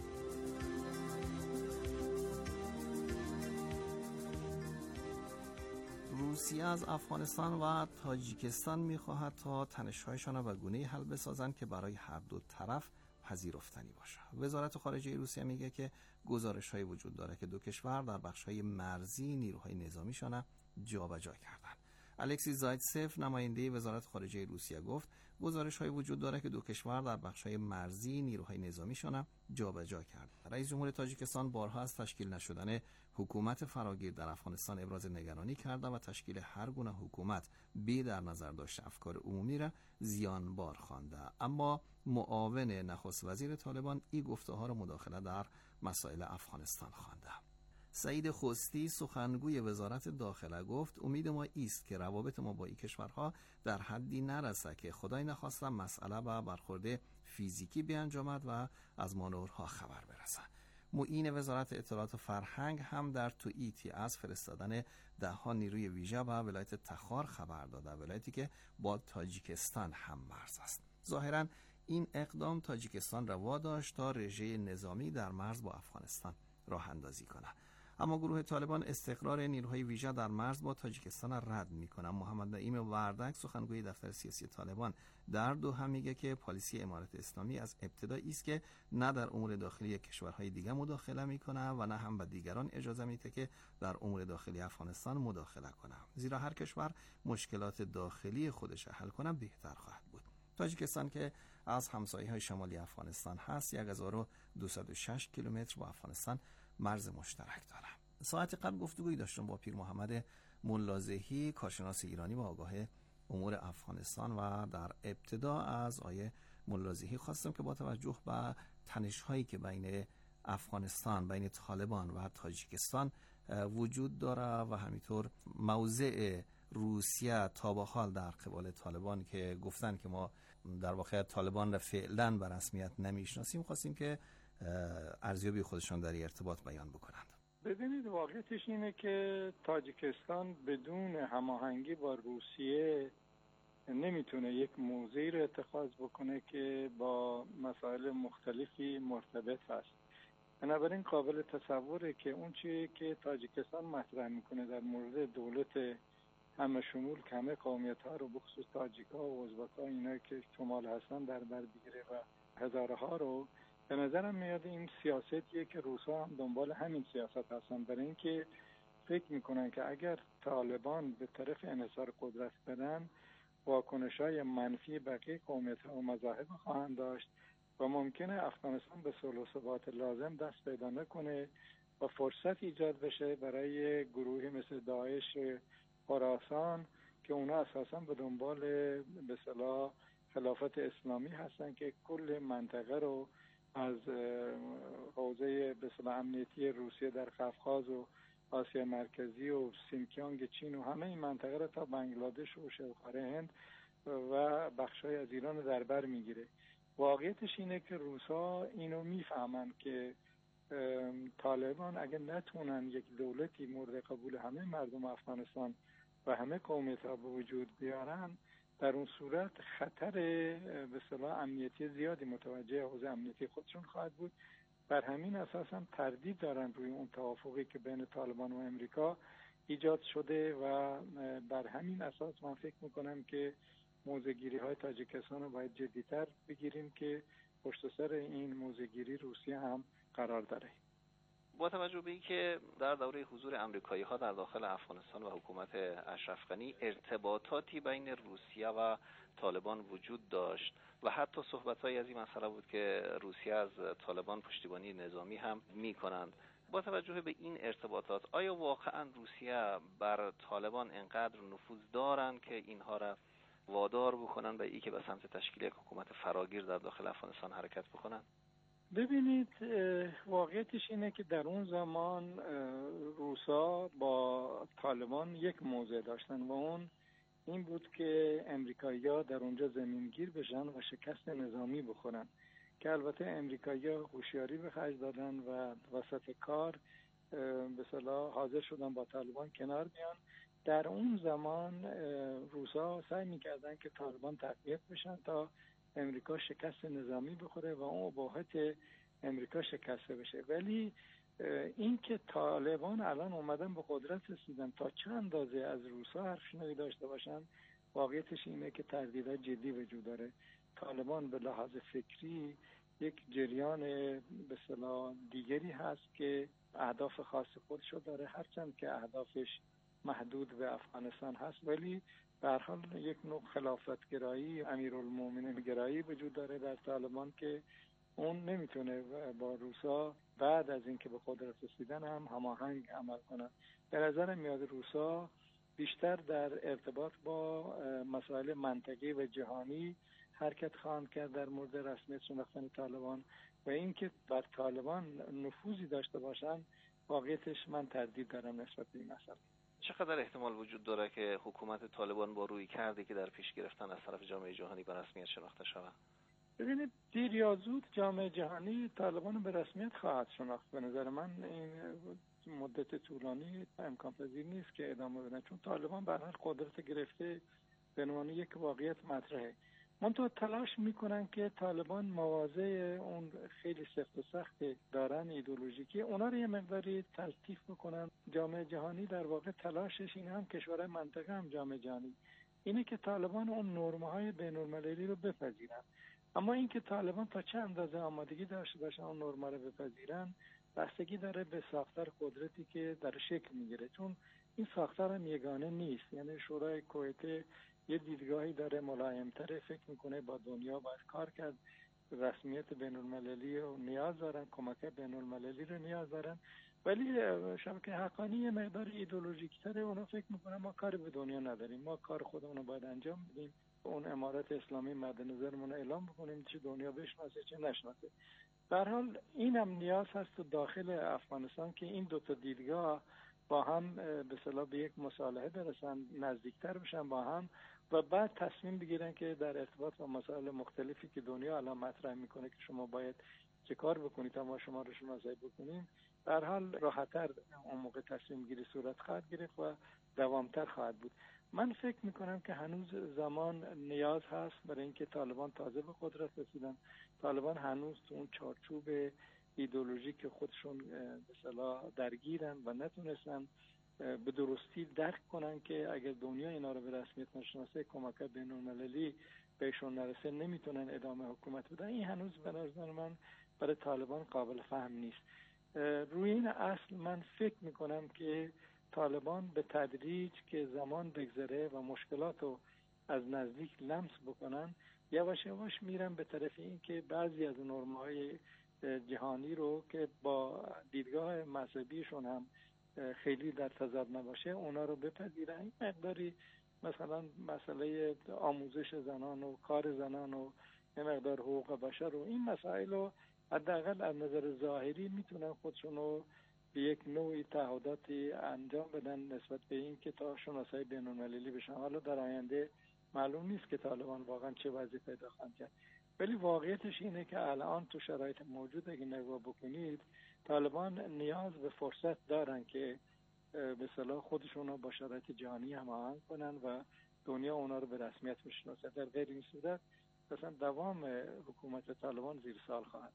روسیه از افغانستان و تاجیکستان می‌خواهد تا تنش‌هایشان را به گونه‌ای حل بسازند که برای هر دو طرف پذیرفتنی باشد. وزارت خارجه روسیه میگه که گزارش‌هایی وجود داره که دو کشور در بخش‌های مرزی نیروهای نظامیشان را جابجا کردند. الکسی زایتسف نماینده وزارت خارجه روسیه گفت گزارش‌های وجود داره که دو کشور در بخش‌های مرزی نیروهای نظامیشان را جابجا کرد. رئیس جمهور تاجیکستان بارها از تشکیل نشدن حکومت فراگیر در افغانستان ابراز نگرانی کرده و تشکیل هر گونه حکومت بی در نظر داشته افکار عمومی را زیانبار خوانده. اما معاون نخست وزیر طالبان این گفته‌ها را مداخله در مسائل افغانستان خوانده. سعید خوستی سخنگوی وزارت داخله گفت امید ما است که روابط ما با این کشورها در حدی نرسه که خدای نخواسته مسئله به برخورد فیزیکی بیانجامد و از مانورها خبر برسه. معین وزارت اطلاعات و فرهنگ هم در توییتی از فرستادن ده ها نیروی ویژه به ولایت تخار خبر داده، ولایتی که با تاجیکستان هم مرز است. ظاهراً این اقدام تاجیکستان را واداشت تا رژه نظامی در مرز با افغانستان راه اندازی کنه. اما گروه طالبان استقرار نیروهای ویژه در مرز با تاجیکستان را رد میکنه. محمد نعیم وردک سخنگوی دفتر سیاسی طالبان در دوحه میگه که پالیسی امارت اسلامی از ابتدا است که نه در امور داخلی کشورهای دیگه مداخله میکنه و نه هم به دیگران اجازه میده که در امور داخلی افغانستان مداخله کنه، زیرا هر کشور مشکلات داخلی خودش حل کنه بهتر خواهد بود. تاجیکستان که از همسایه‌های شمالی افغانستان هست یک هزار و دویست و شش کیلومتر با افغانستان مرز مشترک داره. ساعت قبل گفتگویی داشتم با پیر محمد ملازهی، کارشناس ایرانی و آگاه امور افغانستان، و در ابتدا از آیه ملازهی خواستم که با توجه به تنش‌هایی که بین افغانستان، بین طالبان و تاجیکستان وجود داره و همینطور موضع روسیه تا به حال در قبال طالبان که گفتن که ما در واقع طالبان را فعلا به رسمیت نمیشناسیم، خواستیم که ارزیابی خودشان در ارتباط بیان بکنند. ببینید، واقعیتش اینه که تاجیکستان بدون هماهنگی با روسیه نمیتونه یک موضعی رو اتخاذ بکنه که با مسائل مختلفی مرتبط هست. بنابراین قابل تصوره که اون چیزی که تاجیکستان مطرح میکنه در مورد دولت همه شمول که همه قومیت ها رو بخصوص تاجیک ها و ازبک ها اینا که شمال هستن در بر بگیره و هزاره ها رو، به نظرم میاد این سیاستیه که روسا هم دنبال همین سیاست هستن، برای اینکه فکر میکنن که اگر طالبان به طرف انحصار قدرت بدن واکنش‌های منفی بقیه قومیت‌ها و مذاهب خواهند داشت و ممکنه افغانستان به صلح و ثبات لازم دست پیدا نکنه و فرصت ایجاد بشه برای گروهی مثل داعش خراسان که اونا اساساً به دنبال به اصطلاح خلافت اسلامی هستن که کل منطقه رو از حوزه به اصطلاح امنیتی روسیه در قفقاز و آسیا مرکزی و سینکیانگ چین و همه این منطقه رو تا بنگلادش و شبه‌خانه هند و بخشای از ایران رو در بر میگیره. واقعیتش اینه که روسا اینو میفهمن که طالبان اگه نتونن یک دولتی مورد قبول همه مردم افغانستان و همه قومیت‌ها به وجود بیارن، در اون صورت خطر به اصطلاح امنیتی زیادی متوجه حوزه امنیتی خودشون خواهد بود. بر همین اساس هم تردید دارن روی اون توافقی که بین طالبان و امریکا ایجاد شده و بر همین اساس من فکر میکنم که موضع‌گیری های تاجیکستان رو باید جدی‌تر بگیریم که پشت سر این موضع‌گیری روسیه هم قرار داره. با توجه به اینکه در دوره حضور آمریکایی ها در داخل افغانستان و حکومت اشرف غنی ارتباطاتی بین روسیه و طالبان وجود داشت و حتی صحبت‌هایی از این مسئله بود که روسیه از طالبان پشتیبانی نظامی هم می‌کنند، با توجه به این ارتباطات آیا واقعا روسیه بر طالبان انقدر نفوذ دارند که اینها را وادار بکنن به اینکه به سمت تشکیل یک حکومت فراگیر در داخل افغانستان حرکت بکنن؟ ببینید، واقعیتش اینه که در اون زمان روسا با طالبان یک موضع داشتن و اون این بود که امریکایی‌ها در اونجا زمینگیر بشن و شکست نظامی بخورن، که البته امریکایی‌ها هوشیاری به خرج دادن و وسط کار به اصطلاح حاضر شدن با طالبان کنار بیان در اون زمان روسا سعی میکردن که طالبان تقویت بشن تا امریکا شکست نظامی بخوره و اون اباحت امریکا شکسته بشه. ولی این که طالبان الان اومدن به قدرت رسیدن، تا چند اندازه از روسا حرف شنوی داشته باشن، واقعیتش اینه که تردیدات جدی وجود داره. طالبان به لحاظ فکری یک جریان به اصطلاح دیگری هست که اهداف خاص خودشو داره، هرچند که اهدافش محدود به افغانستان هست، ولی به هر حال یک نوع خلافتگرایی، امیرالمومنین گرایی وجود داره در طالبان که اون نمیتونه با روسا بعد از اینکه به قدرت رسیدن هم هماهنگ عمل کنن. به نظر میاد روسا بیشتر در ارتباط با مسائل منطقی و جهانی حرکت خواهند کرد در مورد رسمیت شناختن طالبان و اینکه بر طالبان نفوذی داشته باشن، واقعیتش من تردید دارم نسبت به این مسئله. چقدر احتمال وجود داره که حکومت طالبان با روی کردی که در پیش گرفتن از طرف جامعه جهانی به رسمیت شناخته شود؟ ببینید دیر یا زود جامعه جهانی طالبان به رسمیت خواهد شناخت. به نظر من این مدت طولانی امکان پذیر نیست که ادامه بدن، چون طالبان به هر حال قدرت گرفته به عنوان یک واقعیت مطرحه. منتها تلاش میکنن که طالبان مواضع اون خیلی سفت و سخت دارن ایدئولوژیکی اونا رو یه مقداری تلطیف بکنن. جامعه جهانی در واقع تلاشش این هم کشورهای منطقه هم جامعه جهانی اینه که طالبان اون نرم‌های بین‌المللی رو بپذیرن. اما اینکه طالبان تا چه اندازه آمادگی داشته باشن اون نرم‌ها رو بپذیرن بستگی داره به ساختار قدرتی که در شکل میگیره، چون این ساختار هم یگانه نیست. یعنی شورای کویت یه دیدگاهی داره، ملایم‌تر فکر میکنه با دنیا باید کار کرد، رسمیت بین‌المللی رو نیاز دارن، کمک بین‌المللی رو نیاز دارن، ولی شبکه حقانی یه مقدار ایدئولوژیک‌تره. اونا فکر میکنن ما کاری به دنیا نداریم، ما کار خودمون رو باید انجام بدیم، اون امارت اسلامی مد نظرمون اعلام بکنیم، چه دنیا بشناسه چه نشناسه. به هر حال اینم نیاز هست تو داخل افغانستان که این دو تا دیدگاه با هم به اصطلاح به یک مصالحه برسن، نزدیکتر بشن با هم و بعد تصمیم بگیرن که در ارتباط با مسائل مختلفی که دنیا الان مطرح میکنه که شما باید چه کار بکنید تا ما شما رو شناسایی بکنیم، به هر حال راحت‌تر اون موقع تصمیم گیری صورت خواهد گرفت و دوامتر خواهد بود. من فکر میکنم که هنوز زمان نیاز هست برای اینکه طالبان تازه به قدرت رسیدن. طالبان هنوز تو اون چارچوب ایدئولوژی که خودشون به اصطلاح درگیرن و نتونستن به درستی درک کنن که اگر دنیا اینا رو به رسمیت نشناسه، کمک بین‌المللی بهشون نرسه، نمیتونن ادامه حکومت بدن. این هنوز به نظر من برای طالبان قابل فهم نیست. روی این اصل من فکر میکنم که طالبان به تدریج که زمان بگذره و مشکلات رو از نزدیک لمس بکنن، یواش یواش میرن به طرف این که بعضی از نرم‌های جهانی رو که با دیدگاه مذهبیشون هم خیلی در تضاد نباشه اونا رو بپذیرن. این مقداری مثلا مسئله آموزش زنان و کار زنان و یه مقدار حقوق بشر و این مسائل رو حداقل از نظر ظاهری میتونن خودشون رو به یک نوعی تعهداتی انجام بدن نسبت به این که تا شناسایی بین‌المللی بشن. حالا در آینده معلوم نیست که طالبان واقعا چه وضعی پیدا خواهند کرد، ولی واقعیتش اینه که الان تو شرایط موجود اگه نگاه بکنید طالبان نیاز به فرصت دارن که به اصطلاح خودشون رو با شرایط جهانی هماهنگ کنن و دنیا اونا رو به رسمیت بشناسه. در غیر این صورت مثلا دوام حکومت طالبان زیر سوال خواهد.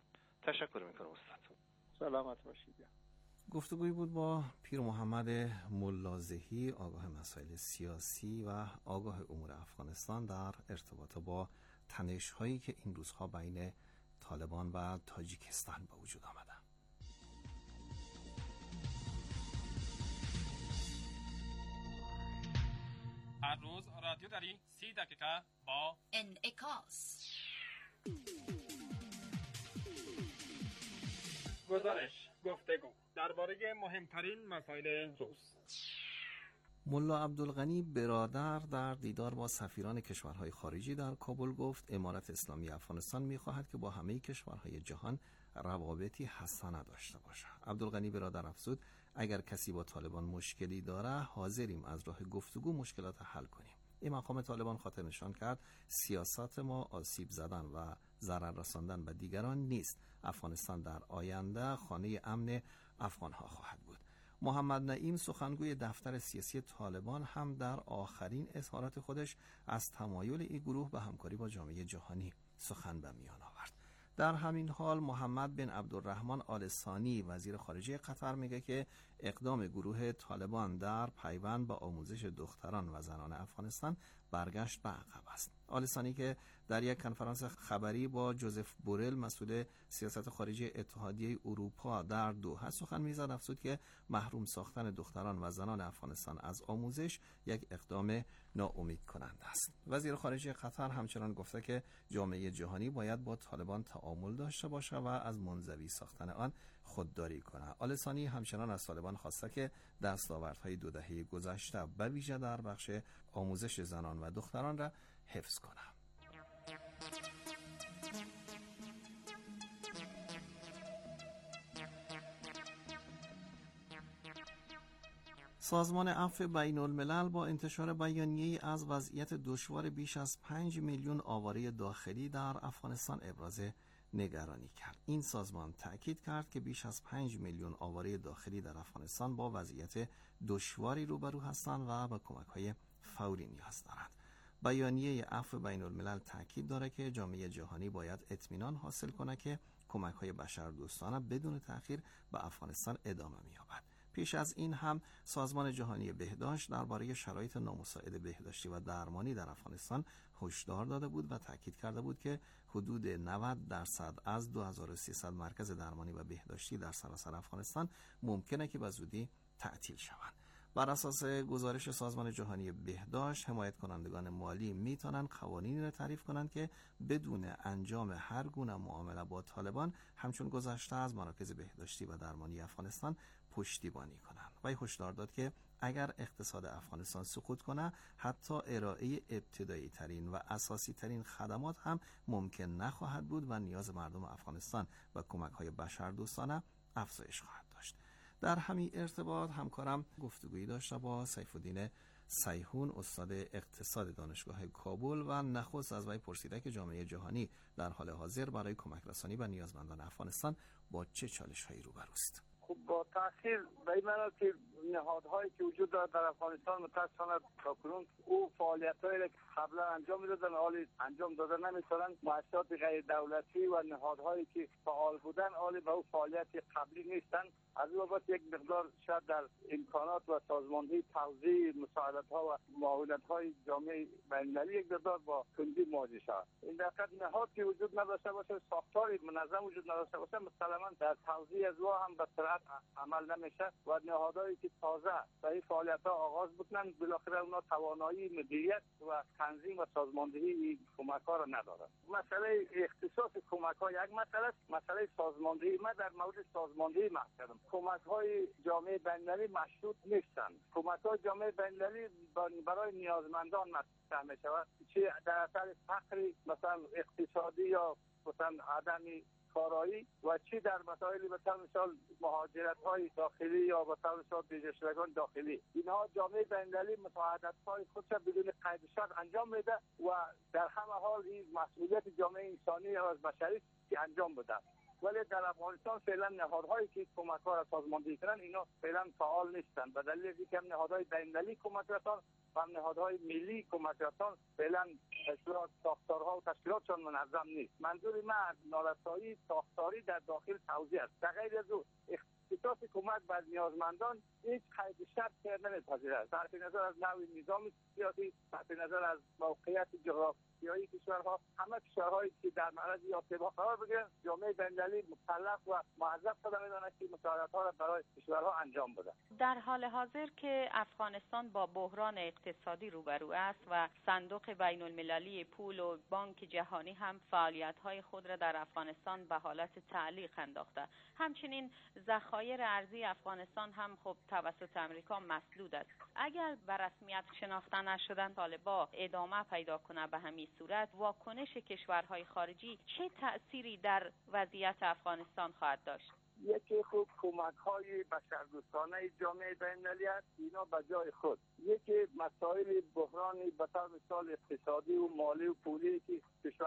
تشکر میکنم استاد. سلامت باشید. گفتگویی بود با پیر محمد ملازهی، آگاه مسائل سیاسی و آگاه امور افغانستان در ارتباط با تنش هایی که این روزها بین طالبان و تاجیکستان به وجود آمده. هر روز رادیو داری سی دقیقه با انعکاس. گزارش، گفتگو درباره مهمترین مسائل روز. ملا عبدالغنی برادر در دیدار با سفیران کشورهای خارجی در کابل گفت امارت اسلامی افغانستان می‌خواهد که با همه کشورهای جهان روابطی حسنه داشته باشد. عبدالغنی برادر افزود اگر کسی با طالبان مشکلی داره حاضریم از راه گفتگو مشکلات حل کنیم. این مقام طالبان خاطر نشان کرد سیاست ما آسیب زدن و ضرر رساندن به دیگران نیست. افغانستان در آینده خانه امن افغانها خواهد بود. محمد نعیم سخنگوی دفتر سیاسی طالبان هم در آخرین اظهارات خودش از تمایل این گروه به همکاری با جامعه جهانی سخن به میان آورد. در همین حال محمد بن عبدالرحمن آل ثانی وزیر خارجه قطر میگه که اقدام گروه طالبان در پیوند با آموزش دختران و زنان افغانستان برگشت به عقب است. آل ثانی که در یک کنفرانس خبری با جوزف بورل مسئول سیاست خارجی اتحادیه اروپا در دوحه سخن میزد، افزود که محروم ساختن دختران و زنان افغانستان از آموزش یک اقدام ناامید کننده است. وزیر خارجه قطر همچنان گفته که جامعه جهانی باید با طالبان تعامل داشته باشه و از منزوی ساختن آن خودداری کنه. آل ثانی همچنان از طالبان خواسته که دستاوردهای دو دهه گذشته به ویژه در بخش آموزش زنان و دختران را حفظ کنه. سازمان عفو بین الملل با انتشار بیانیه‌ای از وضعیت دشوار بیش از پنج میلیون آواره داخلی در افغانستان ابراز نگرانی کرد. این سازمان تأکید کرد که بیش از پنج میلیون آواره داخلی در افغانستان با وضعیت دشواری روبرو هستند و به کمک‌های فوری نیاز دارند. بیانیه عفو بین الملل تأکید دارد که جامعه جهانی باید اطمینان حاصل کنه که کمک‌های بشردوستانه بدون تأخیر به افغانستان ادامه می‌یابد. پیش از این هم سازمان جهانی بهداشت درباره شرایط نامساعد بهداشتی و درمانی در افغانستان هشدار داده بود و تاکید کرده بود که حدود نود درصد از دو هزار و سیصد مرکز درمانی و بهداشتی در سراسر افغانستان ممکنه که به زودی تعطیل شوند. بر اساس گزارش سازمان جهانی بهداشت، حمایت کنندگان مالی میتونن قوانینی را تعریف کنند که بدون انجام هر گونه معامله با طالبان همچون گذشته از مراکز بهداشتی و درمانی افغانستان پشتیبانی کنند. و هشدار داد که اگر اقتصاد افغانستان سقوط کنه، حتی ارائه ابتدایی ترین و اساسی ترین خدمات هم ممکن نخواهد بود و نیاز مردم افغانستان و کمک‌های بشردوستانه افزایش خواهد داشت. در همین ارتباط همکارم گفتگویی داشته با سیف الدین سیحون، استاد اقتصاد دانشگاه کابل، و نخست از وی پرسیده که جامعه جهانی در حال حاضر برای کمک رسانی به نیازمندان افغانستان با چه چالش‌هایی روبروست. خب با تأخیر به این معنی که نهادهایی که وجود دارد در افغانستان متاسفانه تاکنون او فعالیت‌هایی که قبلا انجام می‌دادن حالی انجام داده نمی‌تونن. مؤسسات غیر دولتی و نهادهایی که فعال بودن حالی به او فعالیت قبلی نیستن. از این بابت یک مقدار شاید در امکانات و سازماندهی توزیع مساعدت‌ها و معاونت‌های جامعه بین‌المللی یک مقدار با کندی مواجه شود. این دقیقاً نهاد که وجود نداشته باشه، ساختاری منظم وجود نداشته باشه، مسلماً در توزیع از او هم به سرعت عمل نمیشه و نهادهایی که تازه به این فعالیت‌ها آغاز بکنن بالاخره اونا توانایی مدیریت و تنظیم و سازماندهی کمک‌ها را ندارند. مسئله اختصاص کمک‌ها یک مسئله است. مسئله سازماندهی، من در مورد سازماندهی مطرحم. کمک‌های جامعه بین‌المللی مشروط نیستند. کمک‌های جامعه بین‌المللی برای نیازمندان مطرح می‌شود، چه در اثر فقر مثلا اقتصادی یا مثلا عدم کارایی و چی در مسائل مثلا مثال مهاجرت‌های داخلی یا مثلا مثال بی‌جشنگان داخلی. اینها جامعه بین‌المللی مساعدت‌های خودش بدون قید و شرط انجام میده و در همه حال این مسئولیت جامعه انسانی و از بشری که انجام بده. ولی در افغانستان فعلا نهادهایی که کمک‌ها را سازماندهی کنن اینا فعلا فعال نیستند. به دلیل اینکه هم نهادهای بین‌المللی کمک رسان و هم نهادهای ملی کمک رسان فعلا تشکیلات ساختارها و تشکیلاتشان منظم نیست. منظور من از نارسایی ساختاری در داخل توزیع است. در غیر از او اختصاص کمک بر نیازمندان هیچ قید شرط نمی‌پذیرد. صرف نظر از نوع نظام سیاسی، صرف نظر از موقعیت جغرافیایی کشورها، همه کشورهایی که در معرض آسیب‌ها قرار بگیرن، جامعه بین‌المللی مکلف و موظف شده می‌داند که مساعدت‌ها را برای کشورها انجام بده. در حال حاضر که افغانستان با بحران اقتصادی روبرو است و صندوق بین‌المللی پول و بانک جهانی هم فعالیت‌های خود را در افغانستان به حالت تعلیق انداخته، همچنین ذخایر ارزی افغانستان هم خب توسط امریکا مسدود است. اگر به رسمیت شناخته نشدن طالبان ادامه پیدا کنه به همین صورت، واکنش کشورهای خارجی چه تأثیری در وضعیت افغانستان خواهد داشت؟ یکی خوب کمک‌های بشردوستانه جامعه بین‌المللی است، اینا به جای خود. یکی مسائل بحرانی به طور مثال اقتصادی و مالی و پولی که کشورها در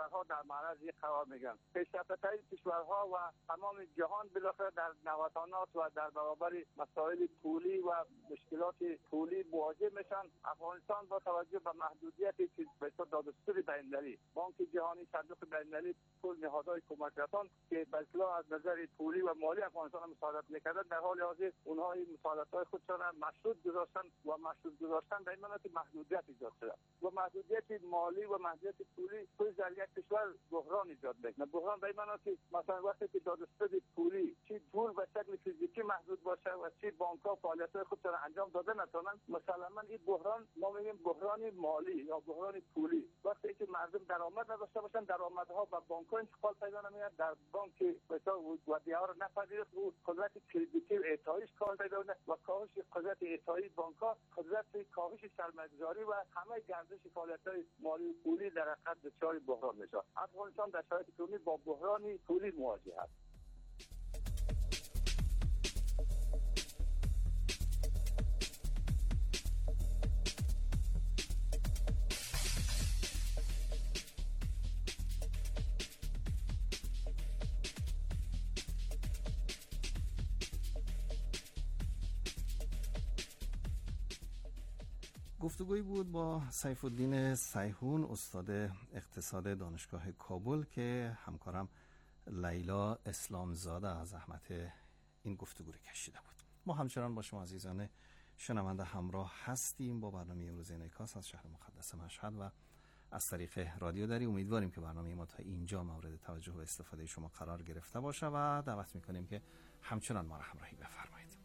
معرض یک قرار میگن. پیشرفت‌های کشورها و تمام جهان بالاخره در نوسانات و در برابر مسائل پولی و مشکلات پولی مواجه میشن. افغانستان با توجه به محدودیتی که به صورت دادرسی بین‌المللی، بانک جهانی، صندوق بین‌المللی، پول نهادهای کمک رسان که به اصطلاح از نظر پولی و مالی افغانستان مساعدت میکردن، در حال حاضر اونها این مساعدت‌های خودشان مشروط گذاشتن و مشروط گذاشتن در این معنی که محدودیت ایجاد شده و محدودیت مالی و محدودیت پولی خود در یک کشور بحران ایجاد میکنه. بحران در این معنی که مثلا وقتی که دادرسی پولی چی پول به شکل فیزیکی محدود باشه و چی بانک‌ها فعالیت‌های خودشان انجام داده نتونن، مسلماً این بحران ما میگیم بحران مالی یا بحران پولی. وقتی که مردم درآمد نداشته باشن، درآمدها به بانک‌ها انتقال پیدا نمیاد، در بانک مثلا ودیعه رو نپذیرفت و قدرت کردیتی اعطاییش کار پیدا کنه و کاهش قدرت اعطایی بانک‌ها، قدرت کاهش سرمایه‌گذاری و همه گردش فعالیت‌های مالی و پولی در حقیقت دچار بحران میشه. افغانستان در شرایط کنونی با بحران پولی مواجه است. گفتگویی بود با سیف الدین سیحون، استاد اقتصاد دانشگاه کابل که همکارم لیلا اسلامزاده از زحمت این گفتگو رو کشیده بود. ما همچنان با شما عزیزان شنونده همراه هستیم با برنامه امروز انعکاس از شهر مقدس مشهد و از طریق رادیو دری. امیدواریم که برنامه ما تا اینجا مورد توجه و استفاده شما قرار گرفته باشه و دعوت میکنیم که همچنان ما را همراهی بفرمایید.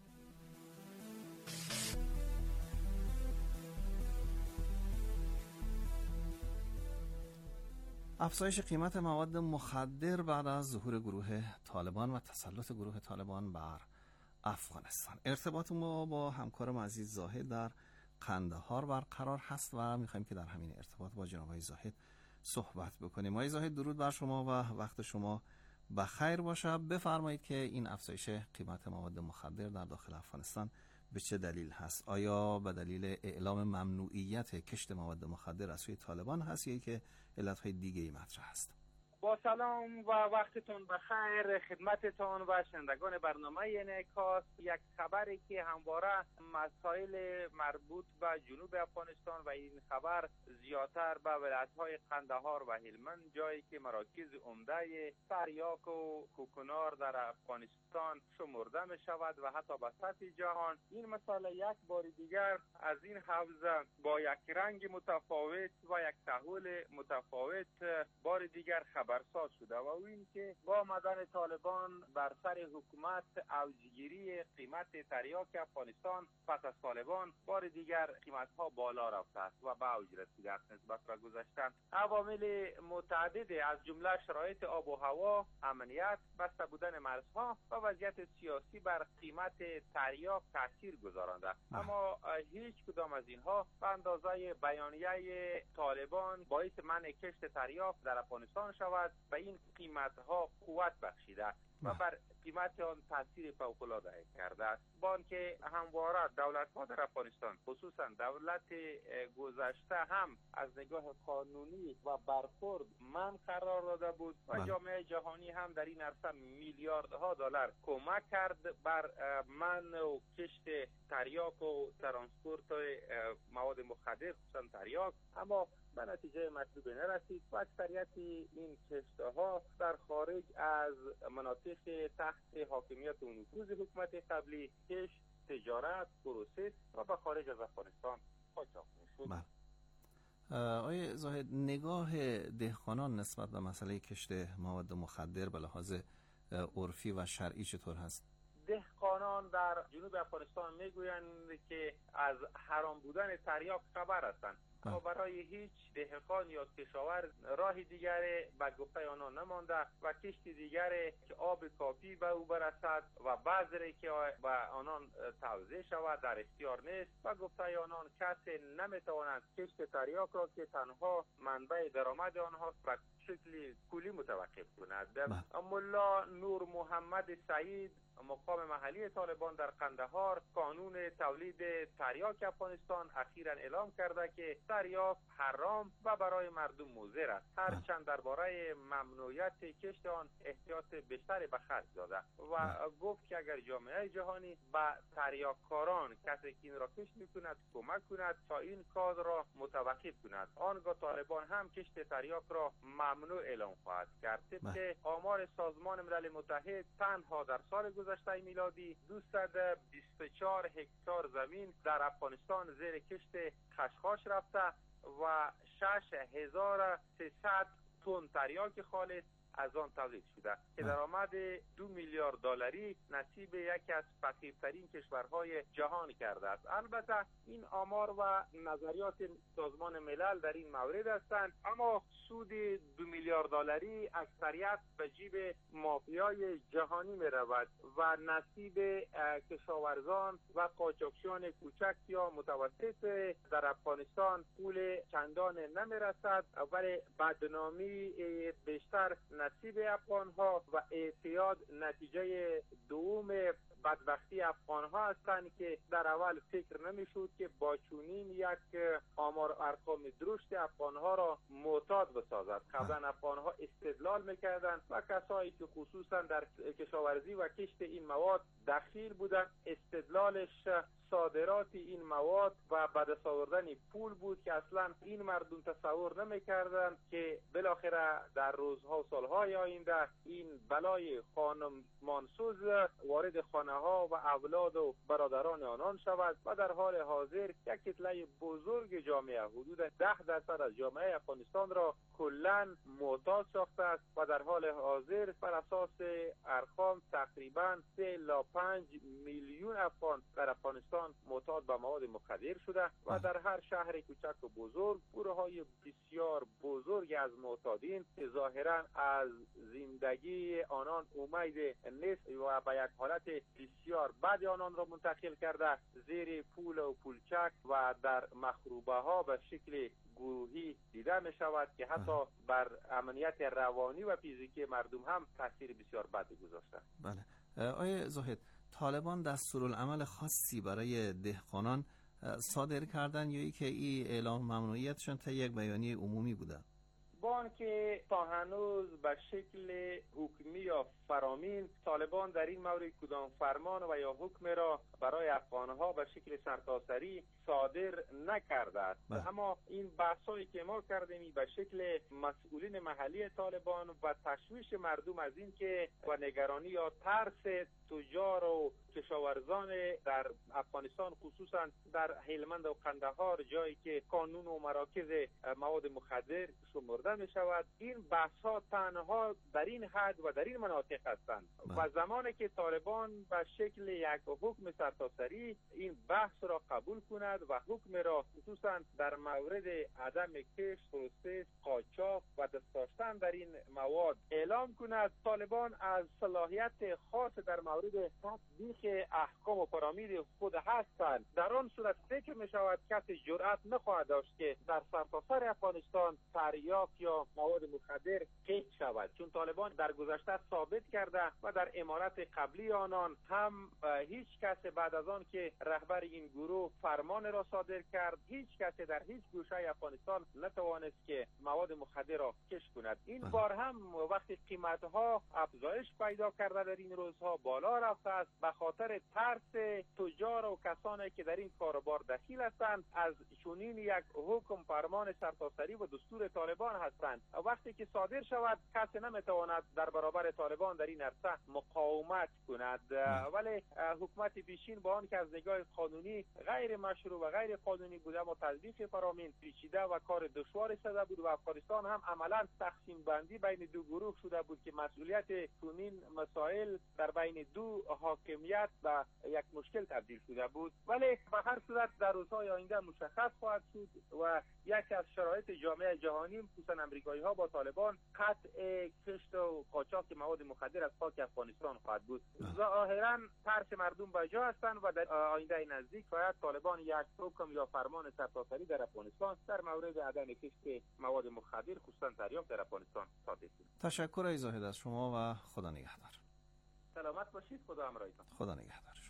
افزایش قیمت مواد مخدر بعد از ظهور گروه طالبان و تسلط گروه طالبان بر افغانستان. ارتباط ما با همکارم عزیز زاهد در قندهار برقرار هست و میخوایم که در همین ارتباط با جناب آقای زاهد صحبت بکنیم. آقای زاهد درود بر شما و وقت شما بخیر باشه. بفرمایید که این افزایش قیمت مواد مخدر در داخل افغانستان به چه دلیل هست؟ آیا به دلیل اعلام ممنوعیت کشت مواد مخدر از سوی طالبان هست یا که علتهای دیگه ای مطرح هست؟ با سلام و وقتتون بخیر خدمتتون و شنوندگان برنامه انعکاس. یک خبری که همواره مسائل مربوط به جنوب افغانستان و این خبر زیادتر به ولایت‌های قندهار و هلمند، جایی که مراکز عمده تریاک و کوکنار در افغانستان شمرده می شود و حتی به سطح جهان این مسئله یک بار دیگر از این حوزه با یک رنگ متفاوت و یک تحول متفاوت بار دیگر خبر برساز شده و این که با آمدن طالبان بر سر حکومت اوجگیری قیمت تریاک افغانستان پس از طالبان بار دیگر قیمت ها بالا رفته است و به اوج رسیده است. نسبت به گذشته عوامل متعدد از جمله شرایط آب و هوا، امنیت، بسته بودن مرزها و وضعیت سیاسی بر قیمت تریاک تاثیر گذارنده، اما هیچ کدام از اینها به اندازه بیانیه طالبان باعث منع کشت تریاک در افغانستان شود و این قیمت ها قوت بخشیده و بر قیمت آن تاثیر فوق‌العاده کرده است. با آنکه همواره دولت ها در افغانستان خصوصا دولت گذشته هم از نگاه قانونی و برخورد من قرار داده بود و جامعه جهانی هم در این عرصه میلیاردها دلار کمک کرد بر منع و کشت تریاک و ترانسپورت مواد مخدر خصوصا تریاک، اما به نتیجه مطلوب نرسید و اکثریت این کشت‌ها در خارج از مناطق تحت حاکمیت و نفوذ حکومت قبلی کشت، تجارت، پروسس و به خارج از افغانستان قاچاق می‌شد. آقای زاهد، نگاه دهقانان نسبت به مسئله کشت مواد مخدر به لحاظ عرفی و شرعی چطور هست؟ دهقانان در جنوب افغانستان میگویند که از حرام بودن تریاک خبر هستند، اما برای هیچ دهقان یا کشاورز راه دیگری به گفته آنها نمانده و کشت دیگری که آب کافی به او برسد و بذری که به آنان توزیع شود در اختیار نیست و گفته آنان کسی نمیتواند کشت تریاک را که تنها منبع درآمد آنهاست و شکل کلی متوقف کند. ملا نور محمد سعید، مقام محلی طالبان در قندهار، قانون تولید تریاک افغانستان اخیراً اعلام کرده که دریافت حرام و برای مردم مضر است، هرچند درباره ممنوعیت کشت آن احتیاط بیشتری به خرج داده و گفت که اگر جامعه جهانی به تریاکاران کسی که این را کشت میکند کمک کند تا این کار را متوقف کند، آنگاه طالبان هم کشت تریاک را ممنوع اعلام خواهد کرد. طبق آمار سازمان ملل متحد تنها در سال گذشته میلادی دویست و بیست و چهار هکتار زمین در افغانستان زیر کشت خشخاش رفته و شش هزار و سیصد تن تریاک خالص از آن تولید شده که درآمد دو میلیارد دلاری نصیب یکی از فقیرترین کشورهای جهان کرده است. البته این آمار و نظریات سازمان ملل در این مورد هستند، اما سود دو میلیارد دلاری اکثریت به جیب مافیای جهانی می رود و نصیب کشاورزان و قاچاقچیان کوچک یا متوسط در افغانستان پول چندان نمی رسد، ولی بدنامی بیشتر نصیب افغان ها و اعتیاد نتیجه دوم بدبختی افغان ها هستند که در اول فکر نمیشد که با چونین یک آمار ارقام درشت افغان ها را معتاد بسازد. قبلا افغان ها استدلال میکردند و کسایی که خصوصا در کشاورزی و کشت این مواد دخیل بودند استدلالش صادرات این مواد و به دست آوردن پول بود که اصلا این مردم تصور نمیکردند که بالاخره در روزها و سالهای آینده این بلای خانم مانسوز وارد خانه ها و اولاد و برادران آنان شود و در حال حاضر یک کتله بزرگ جامعه حدود ده درصد از جامعه افغانستان را کلا معتاد ساخته است و در حال حاضر بر اساس ارقام تقریبا سه الی پنج میلیون افغان در افغانستان معتاد به مواد مخدر شده و در هر شهر کوچک و بزرگ گروه‌های بسیار بزرگ از معتادین که ظاهرا از زندگی آنان امید نیست و به یک حالت بسیار بد آنان را منتقل کرده زیر پول و پولچک و در مخروبه ها به شکل گروهی دیده می شود که حتی بر امنیت روانی و فیزیکی مردم هم تاثیر بسیار بدی گذاشته. بله. آیه زاهد، طالبان دستورالعمل خاصی برای دهقانان صادر کردن یا ای که این اعلام ممنوعیتشون تا یک بیانیه عمومی بوده؟ بان که تا هنوز به شکل حکمی یا فرامین طالبان در این مورد کدام فرمان و یا حکم را برای افغانها به شکل سرتاسری صادر نکرده است. اما این بحثایی که ما کردیم به شکل مسئولین محلی طالبان و تشویش مردم از این که و نگرانی یا ترس تجار و کشاورزان در افغانستان خصوصا در هلمند و قندهار جایی که کانون و مراکز مواد مخدر شمرده می شود، این بحث ها تنها در این حد و در این مناطق هستند و زمانی که طالبان به شکل یک حکم سرتاسری این بحث را قبول کند و حکم را خصوصا در مورد عدم کشت، پروسس، قاچاق و دست داشتن در این مواد اعلام کند، طالبان از صلاحیت خاص در مورد تطبیق احکام و فرامین خود هستند. در آن صورت فکر می شود کسی جرأت نخواهد داشت که در سرتاسر افغانستان تریاک یا مواد مخدر قید شود، چون طالبان در گذشته ثابت کرده و در امارت قبلی آنان هم هیچ کس بعد از آن که رهبر این گروه فرمان را صادر کرد، هیچ کس در هیچ گوشه افغانستان نتوانست که مواد مخدر را کشف کند. این بار هم وقتی قیمتها افزایش پیدا کرده در این روزها بالا رفته است به خاطر ترس تجار و کسانی که در این کاروبار دخیل هستند از چنین یک حکم فرمان سرتاسری و دستور طالبان هستند. وقتی که صادر شود کسی نمیتواند در برابر طالبان در این عرصه مقاومت کند، ولی حکومت پیشین با آن که از نگاه قانونی غیر مشروع و غیر قانونی بوده اما تطبیق فرامین پیچیده و کار دشوار شده بود و افغانستان هم عملا تقسیم بندی بین دو گروه شده بود که مسئولیت چنین مسائل در بین دو حاکمیت به یک مشکل تبدیل شده بود. ولی به هر صورت در روزهای آینده مشخص خواهد شد و یکی از شرایط جامعه جهانی خصوصا امریکایی ها با طالبان قطع کشت و قاچاق مواد مخدر از خاک افغانستان خواهد بود. ظاهرا ترس مردم به جا هستند و در آینده نزدیک باید طالبان یک حکم یا فرمان سرتاسری در افغانستان در مورد عدم کشت مواد مخدر خصوصا تریاک در افغانستان صادر کنند. تشکر ای زاهد از شما و خدا نگهدار. سلامت باشید. خدا همراهتان. خدا نگهدار.